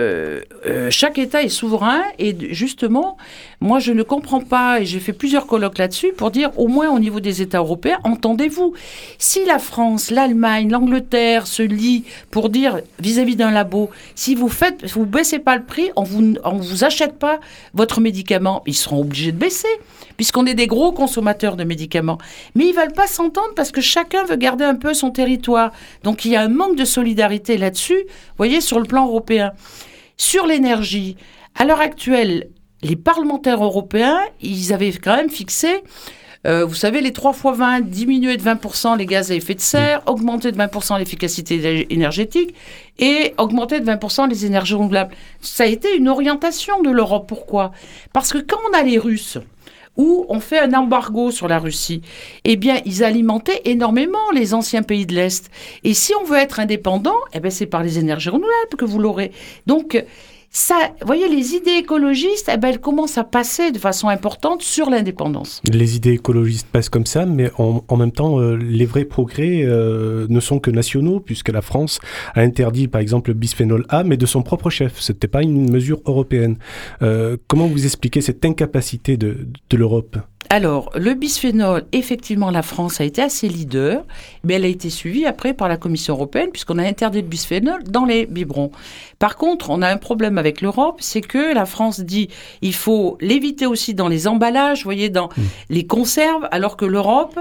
donc, chaque État est souverain et justement, moi je ne comprends pas, et j'ai fait plusieurs colloques là-dessus pour dire au moins au niveau des États européens, entendez-vous. Si la France, l'Allemagne, l'Angleterre se lient pour dire vis-à-vis d'un labo, si vous baissez pas le prix, on vous achète pas votre médicament, ils seront obligés de baisser puisqu'on est des gros consommateurs de médicaments. Mais ils veulent pas s'entendre parce que chacun veut garder un peu son territoire. Donc il y a un manque de solidarité là-dessus, vous voyez, sur le plan européen. Sur l'énergie, à l'heure actuelle, les parlementaires européens, ils avaient quand même fixé, vous savez, les 3 x 20, diminuer de 20% les gaz à effet de serre, augmenter de 20% l'efficacité énergétique et augmenter de 20% les énergies renouvelables. Ça a été une orientation de l'Europe. Pourquoi ? Parce que quand on a les Russes, où on fait un embargo sur la Russie, eh bien, ils alimentaient énormément les anciens pays de l'Est. Et si on veut être indépendant, eh bien, c'est par les énergies renouvelables que vous l'aurez. Donc, ça, vous voyez, les idées écologistes, eh bien, elles commencent à passer de façon importante sur l'indépendance. Les idées écologistes passent comme ça, mais en même temps, les vrais progrès ne sont que nationaux, puisque la France a interdit, par exemple, le bisphénol A, mais de son propre chef. Ce n'était pas une mesure européenne. Comment vous expliquez cette incapacité de l'Europe ? Alors, le bisphénol, effectivement, la France a été assez leader, mais elle a été suivie après par la Commission européenne, puisqu'on a interdit le bisphénol dans les biberons. Par contre, on a un problème avec l'Europe, c'est que la France dit il faut l'éviter aussi dans les emballages, vous voyez, dans les conserves, alors que l'Europe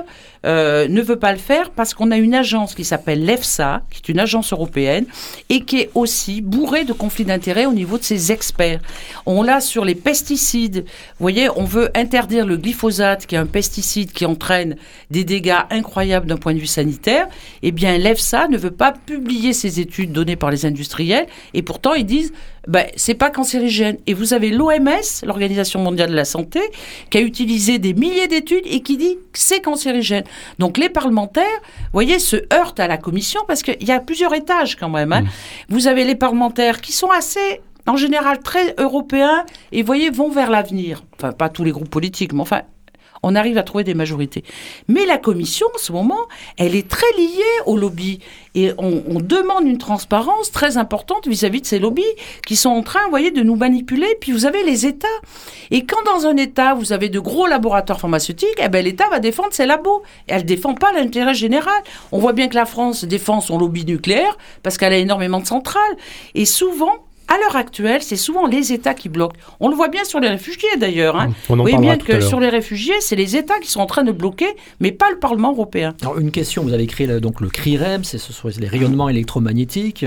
ne veut pas le faire parce qu'on a une agence qui s'appelle l'EFSA, qui est une agence européenne, et qui est aussi bourrée de conflits d'intérêts au niveau de ses experts. On l'a sur les pesticides. Vous voyez, on veut interdire le glyphosate, qui est un pesticide qui entraîne des dégâts incroyables d'un point de vue sanitaire. Eh bien, l'EFSA ne veut pas publier ces études données par les industriels, et pourtant ils disent c'est pas cancérigène. Et vous avez l'OMS, l'Organisation mondiale de la santé, qui a utilisé des milliers d'études et qui dit que c'est cancérigène. Donc les parlementaires, vous voyez, se heurtent à la commission parce qu'il y a plusieurs étages quand même. Hein. Vous avez les parlementaires qui sont assez, en général, très européens et, vous voyez, vont vers l'avenir. Enfin, pas tous les groupes politiques, mais enfin, on arrive à trouver des majorités. Mais la commission, en ce moment, elle est très liée au lobby. Et on demande une transparence très importante vis-à-vis de ces lobbies qui sont en train, vous voyez, de nous manipuler. Puis vous avez les États. Et quand dans un État, vous avez de gros laboratoires pharmaceutiques, eh ben, l'État va défendre ses labos. Et elle ne défend pas l'intérêt général. On voit bien que la France défend son lobby nucléaire parce qu'elle a énormément de centrales. Et souvent, à l'heure actuelle, c'est souvent les États qui bloquent. On le voit bien sur les réfugiés, d'ailleurs. Hein. On en Vous voyez bien tout à que l'heure. sur les réfugiés, c'est les États qui sont en train de bloquer, mais pas le Parlement européen. Alors, une question, vous avez créé donc le CRIREM, ce sont les rayonnements électromagnétiques.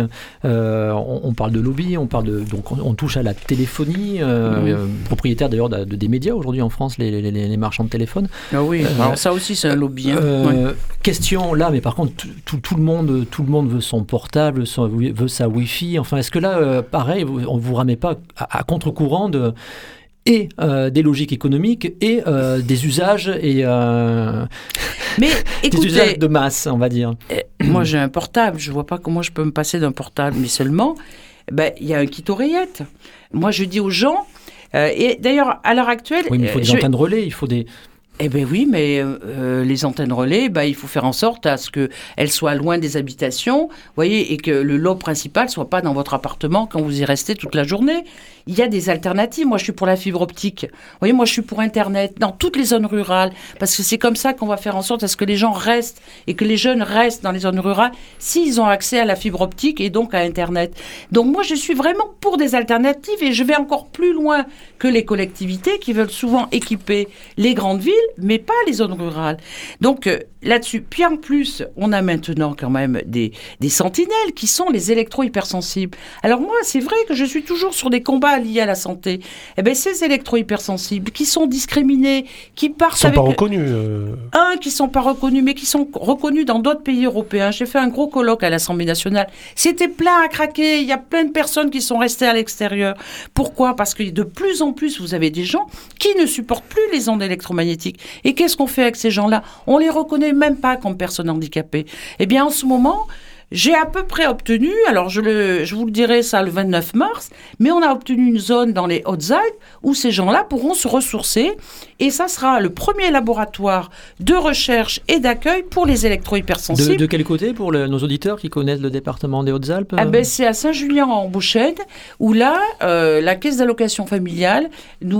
On parle de lobby, donc on touche à la téléphonie, propriétaire d'ailleurs des médias aujourd'hui en France, les marchands de téléphone. Ah oui, alors ça aussi c'est un lobby. Hein. Question là, mais par contre, tout le monde veut son portable, veut sa Wi-Fi. Enfin, est-ce que là, pareil, on ne vous ramène pas à contre-courant des logiques économiques et des usages et Mais écoutez, des usages de masse, on va dire. Moi j'ai un portable, je ne vois pas comment je peux me passer d'un portable, mais seulement, il y a un kit oreillette. Moi je dis aux gens, et d'ailleurs à l'heure actuelle... Oui, mais il faut des antennes relais, il faut des... Eh bien oui, mais les antennes relais, il faut faire en sorte à ce qu'elles soient loin des habitations, voyez, et que le lobe principal ne soit pas dans votre appartement quand vous y restez toute la journée. Il y a des alternatives. Moi, je suis pour la fibre optique. Vous voyez, moi, je suis pour Internet dans toutes les zones rurales, parce que c'est comme ça qu'on va faire en sorte à ce que les gens restent et que les jeunes restent dans les zones rurales s'ils ont accès à la fibre optique et donc à Internet. Donc moi, je suis vraiment pour des alternatives et je vais encore plus loin que les collectivités qui veulent souvent équiper les grandes villes, mais pas les zones rurales. Donc là-dessus, puis en plus, on a maintenant quand même des sentinelles qui sont les électro-hypersensibles. Alors moi, c'est vrai que je suis toujours sur des combats liés à la santé. Eh bien, ces électro-hypersensibles qui sont discriminés, qui partent Ils ne sont avec... pas reconnus. qui ne sont pas reconnus, mais qui sont reconnus dans d'autres pays européens. J'ai fait un gros colloque à l'Assemblée nationale. C'était plein à craquer. Il y a plein de personnes qui sont restées à l'extérieur. Pourquoi ? Parce que de plus en plus, vous avez des gens qui ne supportent plus les ondes électromagnétiques. Et qu'est-ce qu'on fait avec ces gens-là ? On les reconnaît même pas comme personnes handicapées. Eh bien, en ce moment... j'ai à peu près obtenu, alors je vous le dirai ça le 29 mars, mais on a obtenu une zone dans les Hautes-Alpes où ces gens-là pourront se ressourcer et ça sera le premier laboratoire de recherche et d'accueil pour les électro-hypersensibles. De quel côté pour nos auditeurs qui connaissent le département des Hautes-Alpes? C'est à Saint-Julien-en-Bauchède où là, la caisse d'allocation familiale nous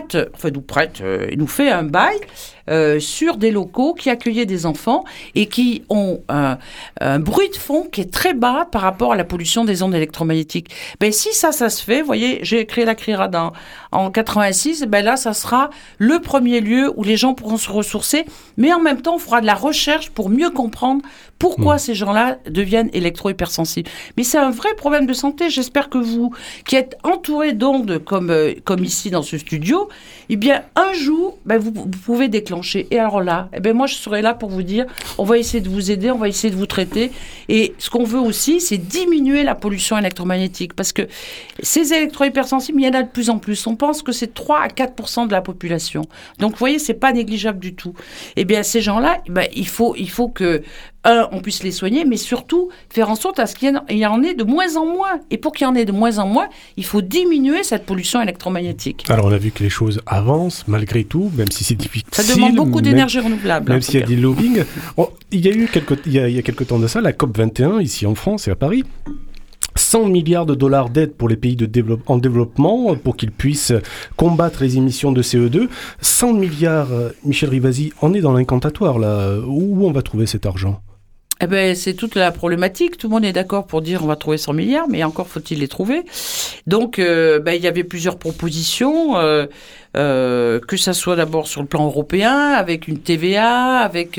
nous fait un bail sur des locaux qui accueillaient des enfants et qui ont un bruit de fond qui est très bas par rapport à la pollution des ondes électromagnétiques. Si ça se fait, vous voyez, j'ai créé la CRIRAD en 86, là, ça sera le premier lieu où les gens pourront se ressourcer, mais en même temps, on fera de la recherche pour mieux comprendre pourquoi ces gens-là deviennent électro-hypersensibles. Mais c'est un vrai problème de santé. J'espère que vous, qui êtes entourés d'ondes comme ici dans ce studio, un jour, vous pouvez déclencher. Et alors là, moi, je serai là pour vous dire, on va essayer de vous aider, on va essayer de vous traiter. Et ce qu'on veut aussi, c'est diminuer la pollution électromagnétique. Parce que ces électro-hypersensibles, il y en a de plus en plus. On pense que c'est 3 à 4% de la population. Donc, vous voyez, c'est pas négligeable du tout. Ces gens-là, il faut que on puisse les soigner, mais surtout faire en sorte à ce qu'il y en ait de moins en moins. Et pour qu'il y en ait de moins en moins, il faut diminuer cette pollution électromagnétique. Alors on a vu que les choses avancent malgré tout, même si c'est difficile. Ça demande beaucoup d'énergie renouvelable. Même s'il y a des lobbying. Il y a eu il y a quelques temps de ça, la COP21 ici en France et à Paris. 100 milliards de dollars d'aide pour les pays en développement pour qu'ils puissent combattre les émissions de CO2. 100 milliards, Michel Rivasi, on est dans l'incantatoire là. Où on va trouver cet argent ? C'est toute la problématique. Tout le monde est d'accord pour dire on va trouver 100 milliards, mais encore faut-il les trouver. Donc, il y avait plusieurs propositions, que ça soit d'abord sur le plan européen, avec une TVA, avec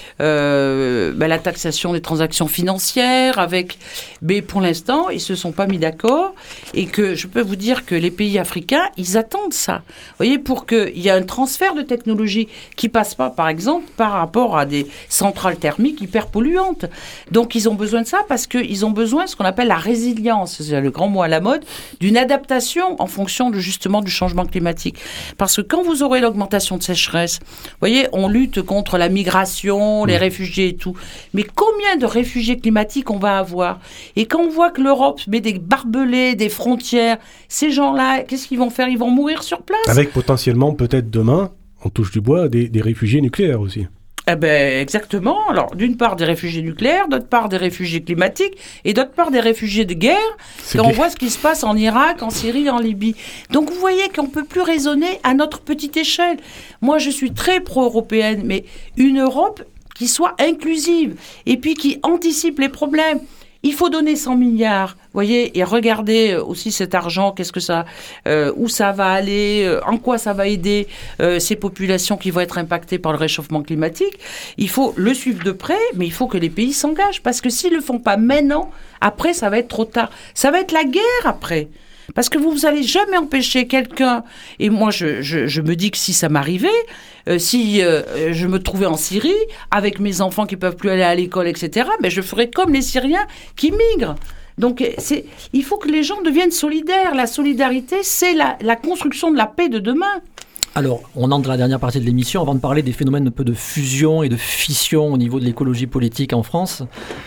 la taxation des transactions financières, mais pour l'instant, ils se sont pas mis d'accord. Et que je peux vous dire que les pays africains, ils attendent ça. Vous voyez, pour qu'il y ait un transfert de technologie qui passe pas, par exemple, par rapport à des centrales thermiques hyper polluantes. Donc, ils ont besoin de ça parce qu'ils ont besoin de ce qu'on appelle la résilience, c'est le grand mot à la mode, d'une adaptation en fonction justement du changement climatique. Parce que quand vous aurez l'augmentation de sécheresse, vous voyez, on lutte contre la migration, les réfugiés et tout. Mais combien de réfugiés climatiques on va avoir ? Et quand on voit que l'Europe met des barbelés, des frontières, ces gens-là, qu'est-ce qu'ils vont faire ? Ils vont mourir sur place. Avec potentiellement, peut-être demain, on touche du bois, des réfugiés nucléaires aussi. Exactement. Alors, d'une part, des réfugiés nucléaires, d'autre part, des réfugiés climatiques, et d'autre part, des réfugiés de guerre. Quand on voit ce qui se passe en Irak, en Syrie, en Libye. Donc, vous voyez qu'on ne peut plus raisonner à notre petite échelle. Moi, je suis très pro-européenne, mais une Europe qui soit inclusive, et puis qui anticipe les problèmes. Il faut donner 100 milliards, voyez, et regardez aussi cet argent, qu'est-ce que ça, où ça va aller, en quoi ça va aider ces populations qui vont être impactées par le réchauffement climatique. Il faut le suivre de près, mais il faut que les pays s'engagent, parce que s'ils le font pas maintenant, après ça va être trop tard. Ça va être la guerre après. Parce que vous n'allez jamais empêcher quelqu'un, et moi je me dis que si ça m'arrivait, si je me trouvais en Syrie, avec mes enfants qui ne peuvent plus aller à l'école, etc., je ferais comme les Syriens qui migrent. Donc il faut que les gens deviennent solidaires. La solidarité, c'est la construction de la paix de demain. Alors, on entre dans la dernière partie de l'émission. Avant de parler des phénomènes un peu de fusion et de fission au niveau de l'écologie politique en France,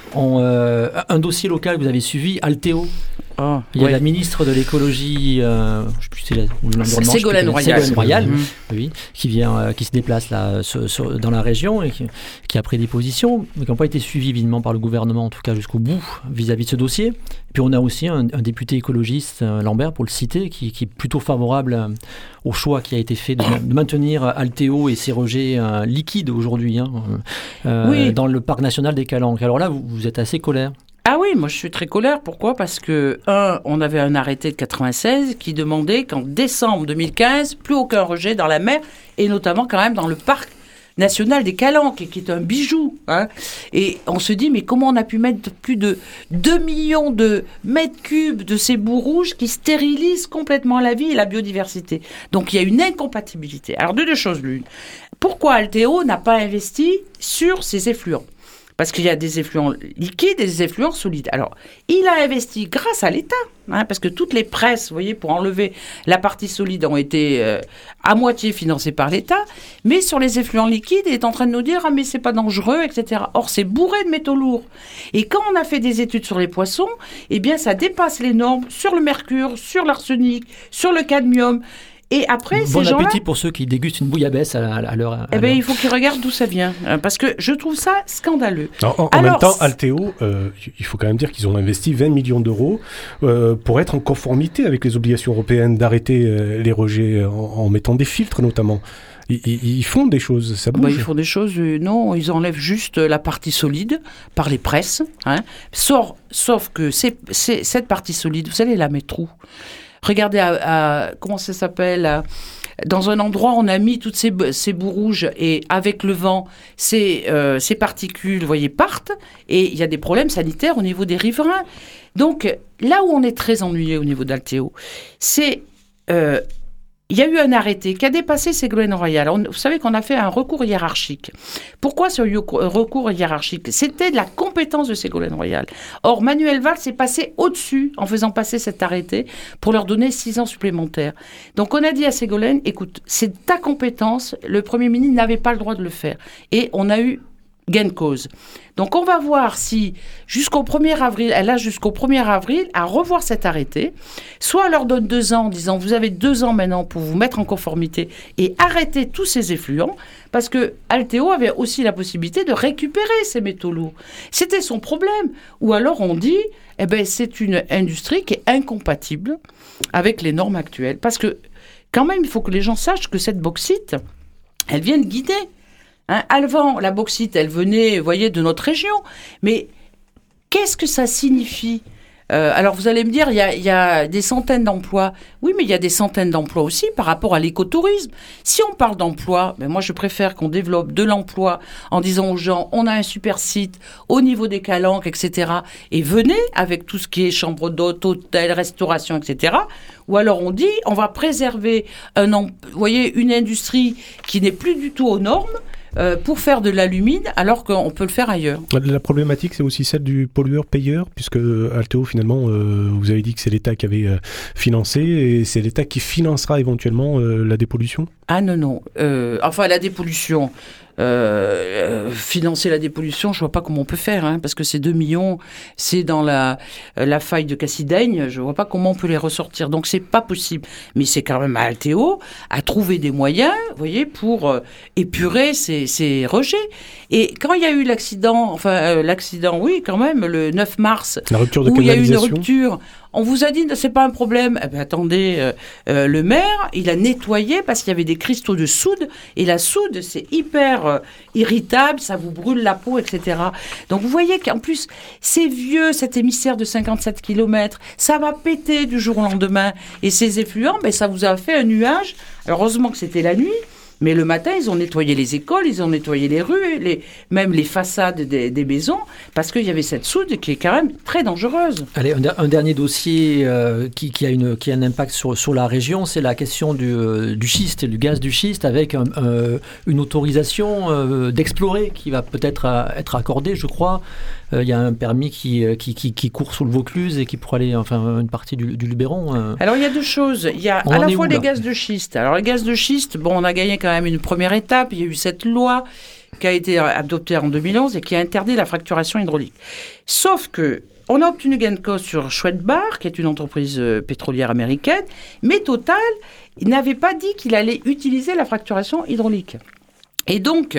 un dossier local que vous avez suivi, Alteo. Il y a la ministre de l'écologie, je ne sais plus si c'est l'environnement. Ségolène Royal. Oui, qui se déplace là dans la région et qui a pris des positions, mais qui n'ont pas été suivies évidemment par le gouvernement, en tout cas jusqu'au bout, vis-à-vis de ce dossier. Et puis on a aussi un député écologiste, Lambert, pour le citer, qui est plutôt favorable au choix qui a été fait de maintenir Alteo et ses rejets liquides aujourd'hui dans le parc national des Calanques. Alors là, vous êtes assez colère. Ah oui, moi je suis très colère. Pourquoi ? Parce que, on avait un arrêté de 96 qui demandait qu'en décembre 2015, plus aucun rejet dans la mer, et notamment quand même dans le parc national des Calanques, qui est un bijou. Et on se dit, mais comment on a pu mettre plus de 2 millions de mètres cubes de ces boues rouges qui stérilisent complètement la vie et la biodiversité. Donc il y a une incompatibilité. Alors deux choses l'une. Pourquoi Alteo n'a pas investi sur ces effluents ? Parce qu'il y a des effluents liquides et des effluents solides. Alors, il a investi grâce à l'État, parce que toutes les presses, vous voyez, pour enlever la partie solide, ont été à moitié financées par l'État. Mais sur les effluents liquides, il est en train de nous dire « Ah, mais c'est pas dangereux, etc. » Or, c'est bourré de métaux lourds. Et quand on a fait des études sur les poissons, eh bien, ça dépasse les normes sur le mercure, sur l'arsenic, sur le cadmium. Et après, bon ces gens-là... appétit pour ceux qui dégustent une bouillabaisse à l'heure. Eh bien, il faut qu'ils regardent d'où ça vient. Parce que je trouve ça scandaleux. En même temps, Alteo, il faut quand même dire qu'ils ont investi 20 millions d'euros pour être en conformité avec les obligations européennes d'arrêter les rejets en mettant des filtres notamment. Ils font des choses, ça bouge. Ils font des choses, non, ils enlèvent juste la partie solide par les presses. Sauf que cette partie solide, vous allez la mettre où ? Regardez comment ça s'appelle dans un endroit, on a mis toutes ces boues rouges et avec le vent, ces particules, vous voyez, partent et il y a des problèmes sanitaires au niveau des riverains. Donc, là où on est très ennuyé au niveau d'Alteo, c'est... il y a eu un arrêté qui a dépassé Ségolène Royal. Vous savez qu'on a fait un recours hiérarchique. Pourquoi ce recours hiérarchique ? C'était de la compétence de Ségolène Royal. Or, Manuel Valls s'est passé au-dessus en faisant passer cet arrêté pour leur donner 6 ans supplémentaires. Donc, on a dit à Ségolène, écoute, c'est ta compétence, le Premier ministre n'avait pas le droit de le faire. Et on a eu gain de cause. Donc, on va voir si, jusqu'au 1er avril, elle a jusqu'au 1er avril à revoir cet arrêté. Soit elle leur donne 2 ans en disant, vous avez 2 ans maintenant pour vous mettre en conformité et arrêter tous ces effluents, parce que Alteo avait aussi la possibilité de récupérer ces métaux lourds. C'était son problème. Ou alors on dit, c'est une industrie qui est incompatible avec les normes actuelles. Parce que, quand même, il faut que les gens sachent que cette bauxite, elle vient de Guinée. Avant, la bauxite, elle venait, vous voyez, de notre région. Mais qu'est-ce que ça signifie ? Alors, vous allez me dire, il y a des centaines d'emplois. Oui, mais il y a des centaines d'emplois aussi par rapport à l'écotourisme. Si on parle d'emploi, moi, je préfère qu'on développe de l'emploi en disant aux gens, on a un super site au niveau des calanques, etc. Et venez avec tout ce qui est chambre d'hôte, hôtel, restauration, etc. Ou alors on dit, on va préserver vous voyez, une industrie qui n'est plus du tout aux normes, pour faire de l'alumine, alors qu'on peut le faire ailleurs. La problématique, c'est aussi celle du pollueur-payeur, puisque Alteo, finalement, vous avez dit que c'est l'État qui avait financé, et c'est l'État qui financera éventuellement la dépollution ? Ah non. Enfin, la dépollution... financer la dépollution, je vois pas comment on peut faire, parce que ces 2 millions, c'est dans la faille de Cassidaigne, je vois pas comment on peut les ressortir, donc c'est pas possible. Mais c'est quand même à Alteo à trouver des moyens, vous voyez, pour épurer ces rejets. Et quand il y a eu l'accident, oui, quand même, le 9 mars, la rupture de où il y a eu une canalisation. rupture, on vous a dit, c'est pas un problème. Attendez, le maire, il a nettoyé parce qu'il y avait des cristaux de soude, et la soude, c'est hyper irritable, ça vous brûle la peau, etc. Donc vous voyez qu'en plus, c'est vieux, cet émissaire de 57 km, ça va péter du jour au lendemain. Et ces effluents, ça vous a fait un nuage. Alors heureusement que c'était la nuit, mais le matin, ils ont nettoyé les écoles, ils ont nettoyé les rues, même les façades des maisons, parce qu'il y avait cette soude qui est quand même très dangereuse. Allez, un dernier dossier qui a un impact sur la région, c'est la question du schiste, du gaz du schiste, avec une autorisation d'explorer qui va peut-être être accordée, je crois. Il y a un permis qui court sous le Vaucluse et qui pourrait aller, une partie du Luberon. Alors, il y a 2 choses. Il y a à la fois les gaz de schiste. Alors, les gaz de schiste, on a gagné quand même une première étape. Il y a eu cette loi qui a été adoptée en 2011 et qui a interdit la fracturation hydraulique. Sauf que on a obtenu gain de cause sur Schwedbar, qui est une entreprise pétrolière américaine, mais Total, il n'avait pas dit qu'il allait utiliser la fracturation hydraulique. Et donc,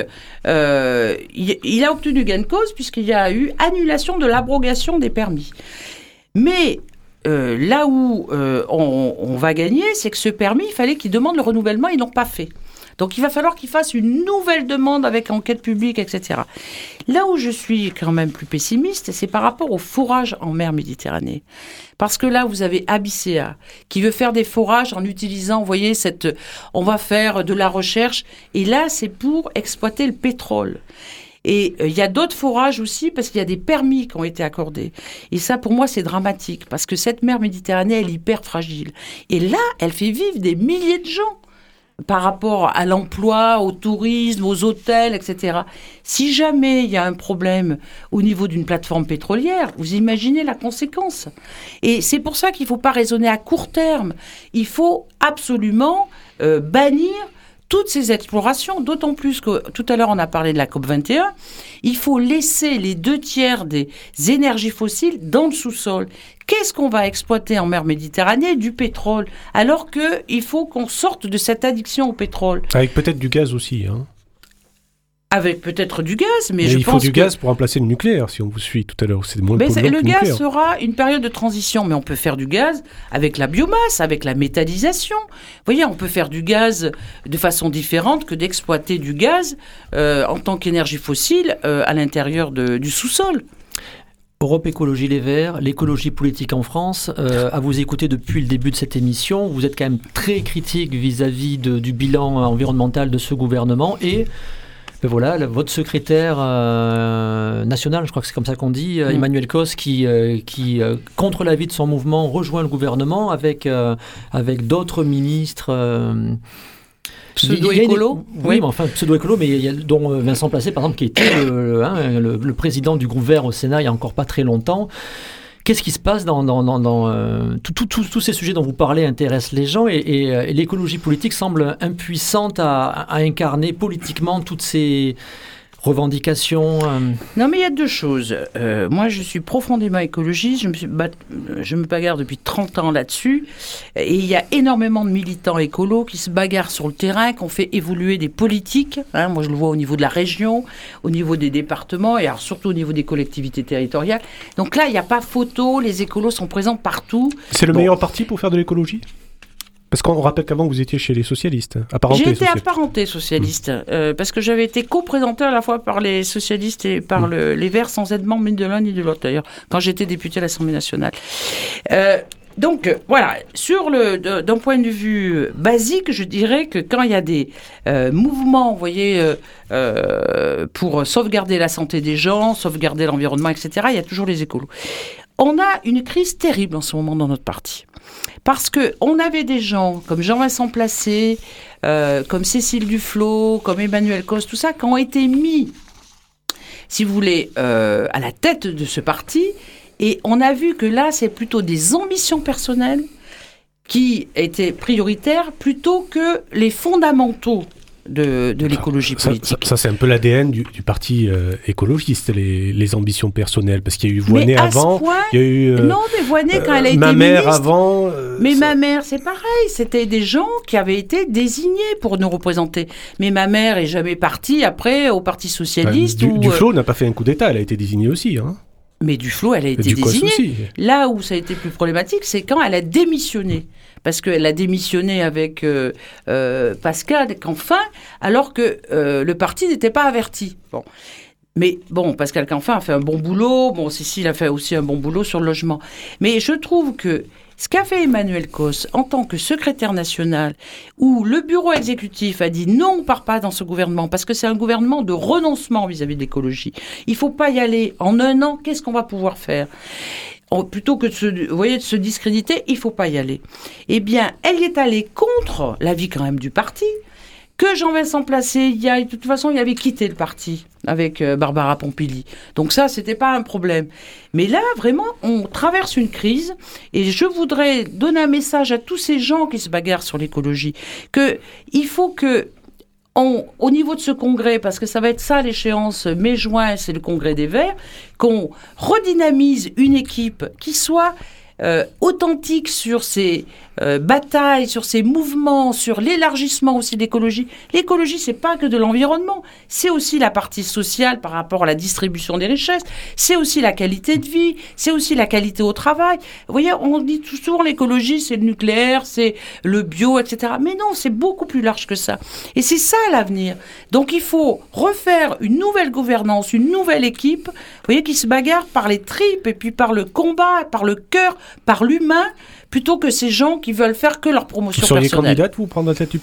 il a obtenu gain de cause puisqu'il y a eu annulation de l'abrogation des permis. Mais là où on va gagner, c'est que ce permis, il fallait qu'ils demandent le renouvellement, ils ne l'ont pas fait. Donc, il va falloir qu'ils fassent une nouvelle demande avec enquête publique, etc. Là où je suis quand même plus pessimiste, c'est par rapport au forage en mer Méditerranée. Parce que là, vous avez Abyssea qui veut faire des forages en utilisant, vous voyez, on va faire de la recherche. Et là, c'est pour exploiter le pétrole. Et il y a d'autres forages aussi parce qu'il y a des permis qui ont été accordés. Et ça, pour moi, c'est dramatique parce que cette mer Méditerranée, elle est hyper fragile. Et là, elle fait vivre des milliers de gens. par rapport à l'emploi, au tourisme, aux hôtels, etc. Si jamais il y a un problème au niveau d'une plateforme pétrolière, vous imaginez la conséquence. Et c'est pour ça qu'il ne faut pas raisonner à court terme. Il faut absolument bannir toutes ces explorations, d'autant plus que tout à l'heure on a parlé de la COP21, il faut laisser les 2/3 des énergies fossiles dans le sous-sol. Qu'est-ce qu'on va exploiter en mer Méditerranée ? Du pétrole, alors qu'il faut qu'on sorte de cette addiction au pétrole. Avec peut-être du gaz aussi, hein. Avec peut-être du gaz, mais je il pense faut du gaz pour remplacer le nucléaire, si on vous suit tout à l'heure. C'est moins polluant que le nucléaire. Le gaz sera une période de transition, mais on peut faire du gaz avec la biomasse, avec la méthanisation. Vous voyez, on peut faire du gaz de façon différente que d'exploiter du gaz en tant qu'énergie fossile à l'intérieur du sous-sol. Europe Écologie Les Verts, l'écologie politique en France, à vous écouter depuis le début de cette émission, vous êtes quand même très critique vis-à-vis du bilan environnemental de ce gouvernement et voilà, votre secrétaire national, je crois que c'est comme ça qu'on dit, Emmanuel Cos, qui contre l'avis de son mouvement, rejoint le gouvernement avec d'autres ministres... Pseudo-écolo. Oui, mais enfin, pseudo-écolo, mais dont Vincent Placé, par exemple, qui était le président du groupe Vert au Sénat il n'y a encore pas très longtemps. Qu'est-ce qui se passe dans tous ces sujets dont vous parlez intéressent les gens et l'écologie politique semble impuissante à incarner politiquement toutes ces revendications. Non, mais il y a deux choses. Moi, je suis profondément écologiste. Je me bagarre depuis 30 ans là-dessus. Et il y a énormément de militants écolos qui se bagarrent sur le terrain, qui ont fait évoluer des politiques. Moi, je le vois au niveau de la région, au niveau des départements et alors surtout au niveau des collectivités territoriales. Donc là, il n'y a pas photo. Les écolos sont présents partout. C'est le meilleur parti pour faire de l'écologie ? Parce qu'on rappelle qu'avant, vous étiez chez les socialistes, apparentés socialistes. J'ai été apparenté socialiste, parce que j'avais été coprésenté à la fois par les socialistes et par les Verts, sans être membre ni de l'un ni de l'autre, d'ailleurs, quand j'étais député à l'Assemblée nationale. Donc, voilà, d'un point de vue basique, je dirais que quand il y a des mouvements, vous voyez, pour sauvegarder la santé des gens, sauvegarder l'environnement, etc., il y a toujours les écolos. On a une crise terrible en ce moment dans notre parti. Parce qu'on avait des gens comme Jean-Vincent Placé, comme Cécile Duflot, comme Emmanuel Cos, tout ça, qui ont été mis, si vous voulez, à la tête de ce parti. Et on a vu que là, c'est plutôt des ambitions personnelles qui étaient prioritaires plutôt que les fondamentaux de l'écologie politique. Ça, c'est un peu l'ADN du parti écologiste, les ambitions personnelles, parce qu'il y a eu Voynet avant, il y a eu non, mais Voynet quand elle a été Mamère ministre, avant. Mais Mamère, c'est pareil, c'était des gens qui avaient été désignés pour nous représenter. Mais Mamère est jamais partie après au Parti socialiste. Duflot n'a pas fait un coup d'État, elle a été désignée aussi, hein. Mais Duflot, elle a été désignée. Là où ça a été plus problématique, c'est quand elle a démissionné. Parce qu'elle a démissionné avec Pascal Canfin, alors que le parti n'était pas averti. Bon. Mais bon, Pascal Canfin a fait un bon boulot. Bon, Cécile a fait aussi un bon boulot sur le logement. Mais je trouve que ce qu'a fait Emmanuel Cos en tant que secrétaire national, où le bureau exécutif a dit non, on ne part pas dans ce gouvernement, parce que c'est un gouvernement de renoncement vis-à-vis de l'écologie. Il ne faut pas y aller. En un an, qu'est-ce qu'on va pouvoir faire ? Plutôt que de se discréditer, il ne faut pas y aller. Eh bien, elle y est allée contre l'avis quand même du parti, que Jean-Vincent Placé, de toute façon, il avait quitté le parti avec Barbara Pompili. Donc ça, c'était pas un problème. Mais là, vraiment, on traverse une crise et je voudrais donner un message à tous ces gens qui se bagarrent sur l'écologie, qu'il faut que au niveau de ce congrès, parce que ça va être ça l'échéance mai-juin, c'est le congrès des Verts, qu'on redynamise une équipe qui soit authentique sur ces batailles, sur ces mouvements, sur l'élargissement aussi de l'écologie. L'écologie, c'est pas que de l'environnement, c'est aussi la partie sociale par rapport à la distribution des richesses, c'est aussi la qualité de vie, c'est aussi la qualité au travail. Vous voyez, on dit souvent l'écologie, c'est le nucléaire, c'est le bio, etc. Mais non, c'est beaucoup plus large que ça. Et c'est ça l'avenir. Donc il faut refaire une nouvelle gouvernance, une nouvelle équipe, vous voyez, qui se bagarre par les tripes et puis par le combat, par le cœur, par l'humain, plutôt que ces gens qui veulent faire que leur promotion personnelle. Vous seriez candidate, vous, prendre la tête du parti ?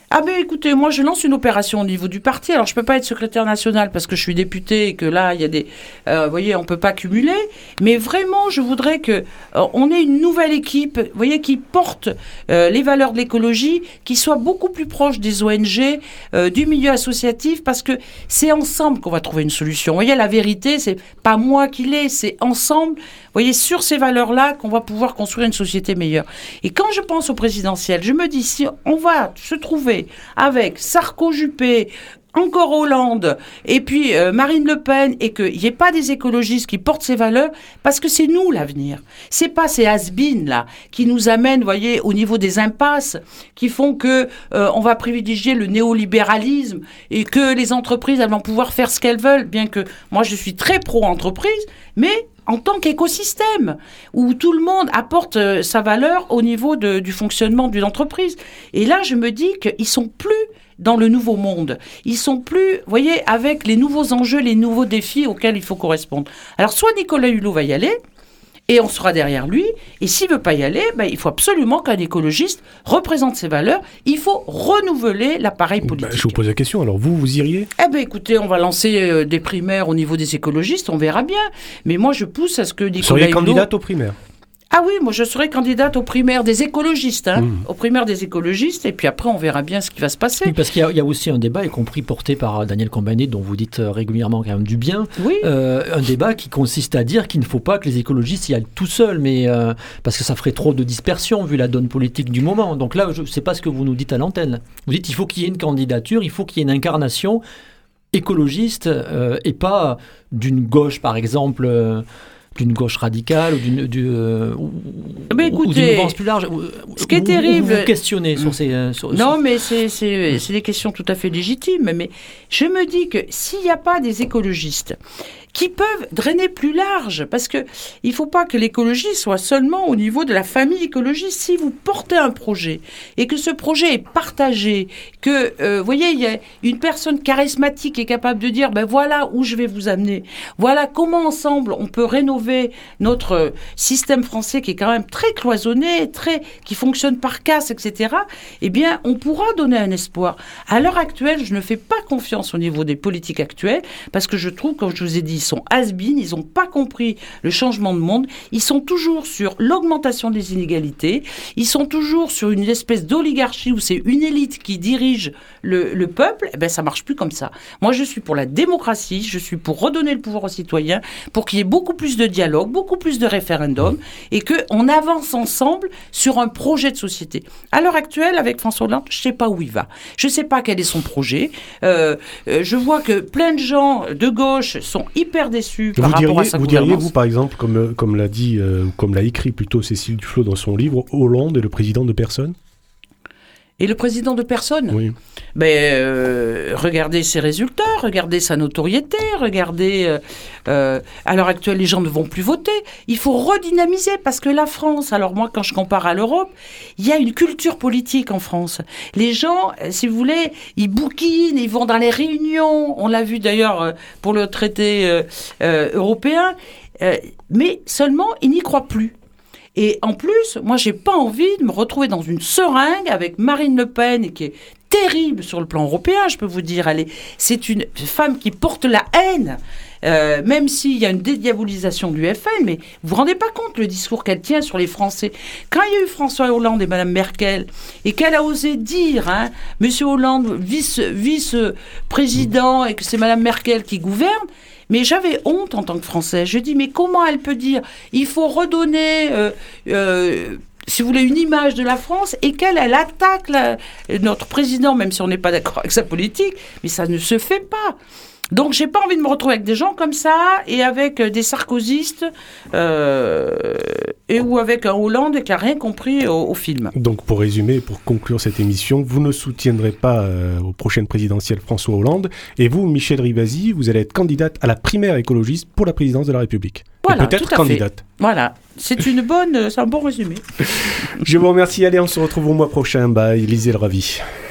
Ah ben écoutez, moi je lance une opération au niveau du parti. Alors je peux pas être secrétaire national parce que je suis député et que là il y a des, vous voyez, on peut pas cumuler. Mais vraiment, je voudrais que on ait une nouvelle équipe, vous voyez, qui porte les valeurs de l'écologie, qui soit beaucoup plus proche des ONG, du milieu associatif, parce que c'est ensemble qu'on va trouver une solution. Vous voyez, la vérité, c'est pas moi qui l'ai, c'est ensemble. Vous voyez, sur ces valeurs-là qu'on va pouvoir construire une société meilleure. Et quand je pense au présidentiel, je me dis, si on va se trouver avec Sarko Juppé, encore Hollande, et puis Marine Le Pen, et qu'il n'y ait pas des écologistes qui portent ces valeurs, parce que c'est nous l'avenir. C'est pas ces has-been là qui nous amènent, voyez, au niveau des impasses, qui font que on va privilégier le néolibéralisme et que les entreprises elles vont pouvoir faire ce qu'elles veulent, bien que moi je suis très pro-entreprise, mais en tant qu'écosystème, où tout le monde apporte sa valeur au niveau du fonctionnement d'une entreprise. Et là, je me dis qu'ils sont plus dans le nouveau monde. Ils sont plus, vous voyez, avec les nouveaux enjeux, les nouveaux défis auxquels il faut correspondre. Alors, soit Nicolas Hulot va y aller, et on sera derrière lui. Et s'il ne veut pas y aller, ben, il faut absolument qu'un écologiste représente ses valeurs. Il faut renouveler l'appareil politique. Je vous pose la question, alors vous iriez ? Eh bien, écoutez, on va lancer des primaires au niveau des écologistes, on verra bien. Mais moi, je pousse à ce que Nicolas Hulot... Vous seriez candidate aux primaires ? Ah oui, moi je serai candidate aux primaires des écologistes, aux primaires des écologistes, et puis après on verra bien ce qui va se passer. Oui, parce qu'il y a aussi un débat, y compris porté par Daniel Cohn-Bendit, dont vous dites régulièrement quand même du bien, oui. Un débat qui consiste à dire qu'il ne faut pas que les écologistes y aillent tout seuls, mais parce que ça ferait trop de dispersion vu la donne politique du moment. Donc là, je ne sais pas ce que vous nous dites à l'antenne. Vous dites qu'il faut qu'il y ait une candidature, il faut qu'il y ait une incarnation écologiste et pas d'une gauche, par exemple... d'une gauche radicale ou d'une mouvance plus large. Ce qui est terrible... Vous questionnez sur ces... Non, mais c'est des questions tout à fait légitimes. Mais je me dis que s'il n'y a pas des écologistes qui peuvent drainer plus large, parce que il faut pas que l'écologie soit seulement au niveau de la famille écologiste. Si vous portez un projet et que ce projet est partagé, que vous voyez, il y a une personne charismatique qui est capable de dire, ben voilà où je vais vous amener, voilà comment ensemble on peut rénover notre système français qui est quand même très cloisonné, qui fonctionne par casse, etc. Eh bien, on pourra donner un espoir. À l'heure actuelle, je ne fais pas confiance au niveau des politiques actuelles, parce que je trouve, comme je vous ai dit, ils sont has-been, ils n'ont pas compris le changement de monde, ils sont toujours sur l'augmentation des inégalités, ils sont toujours sur une espèce d'oligarchie où c'est une élite qui dirige le peuple. Eh ben, ça marche plus comme ça. Moi, je suis pour la démocratie, je suis pour redonner le pouvoir aux citoyens, pour qu'il y ait beaucoup plus de dialogue, beaucoup plus de référendums, et qu'on avance ensemble sur un projet de société. À l'heure actuelle, avec François Hollande, je ne sais pas où il va. Je ne sais pas quel est son projet. Je vois que plein de gens de gauche sont hyper déçus par rapport à sa gouvernance. Vous, par exemple, comme l'a dit, comme l'a écrit plutôt Cécile Duflot dans son livre, Hollande est le président de personne ? Et le président de personne ? Oui. Regardez ses résultats, regardez sa notoriété, regardez... à l'heure actuelle, les gens ne vont plus voter. Il faut redynamiser, parce que la France, alors moi, quand je compare à l'Europe, il y a une culture politique en France. Les gens, si vous voulez, ils bouquinent, ils vont dans les réunions. On l'a vu d'ailleurs pour le traité européen. Mais seulement, ils n'y croient plus. Et en plus, moi, j'ai pas envie de me retrouver dans une seringue avec Marine Le Pen, qui est terrible sur le plan européen, je peux vous dire. C'est une femme qui porte la haine, même s'il y a une dédiabolisation du FN, mais vous vous rendez pas compte le discours qu'elle tient sur les Français. Quand il y a eu François Hollande et Madame Merkel, et qu'elle a osé dire, Monsieur Hollande, vice-président, et que c'est Madame Merkel qui gouverne, mais j'avais honte en tant que Français. Je dis, mais comment elle peut dire il faut redonner, si vous voulez, une image de la France, et qu'elle attaque notre président, même si on n'est pas d'accord avec sa politique, mais ça ne se fait pas. Donc, j'ai pas envie de me retrouver avec des gens comme ça, et avec des sarkozystes, ou avec un Hollande qui n'a rien compris au film. Donc, pour résumer, pour conclure cette émission, vous ne soutiendrez pas aux prochaines présidentielles François Hollande, et vous, Michèle Rivasi, vous allez être candidate à la primaire écologiste pour la présidence de la République. Voilà, et peut-être candidate. Voilà, c'est un bon résumé. Je vous remercie, allez, on se retrouve au mois prochain. Bye, lisez le Ravi.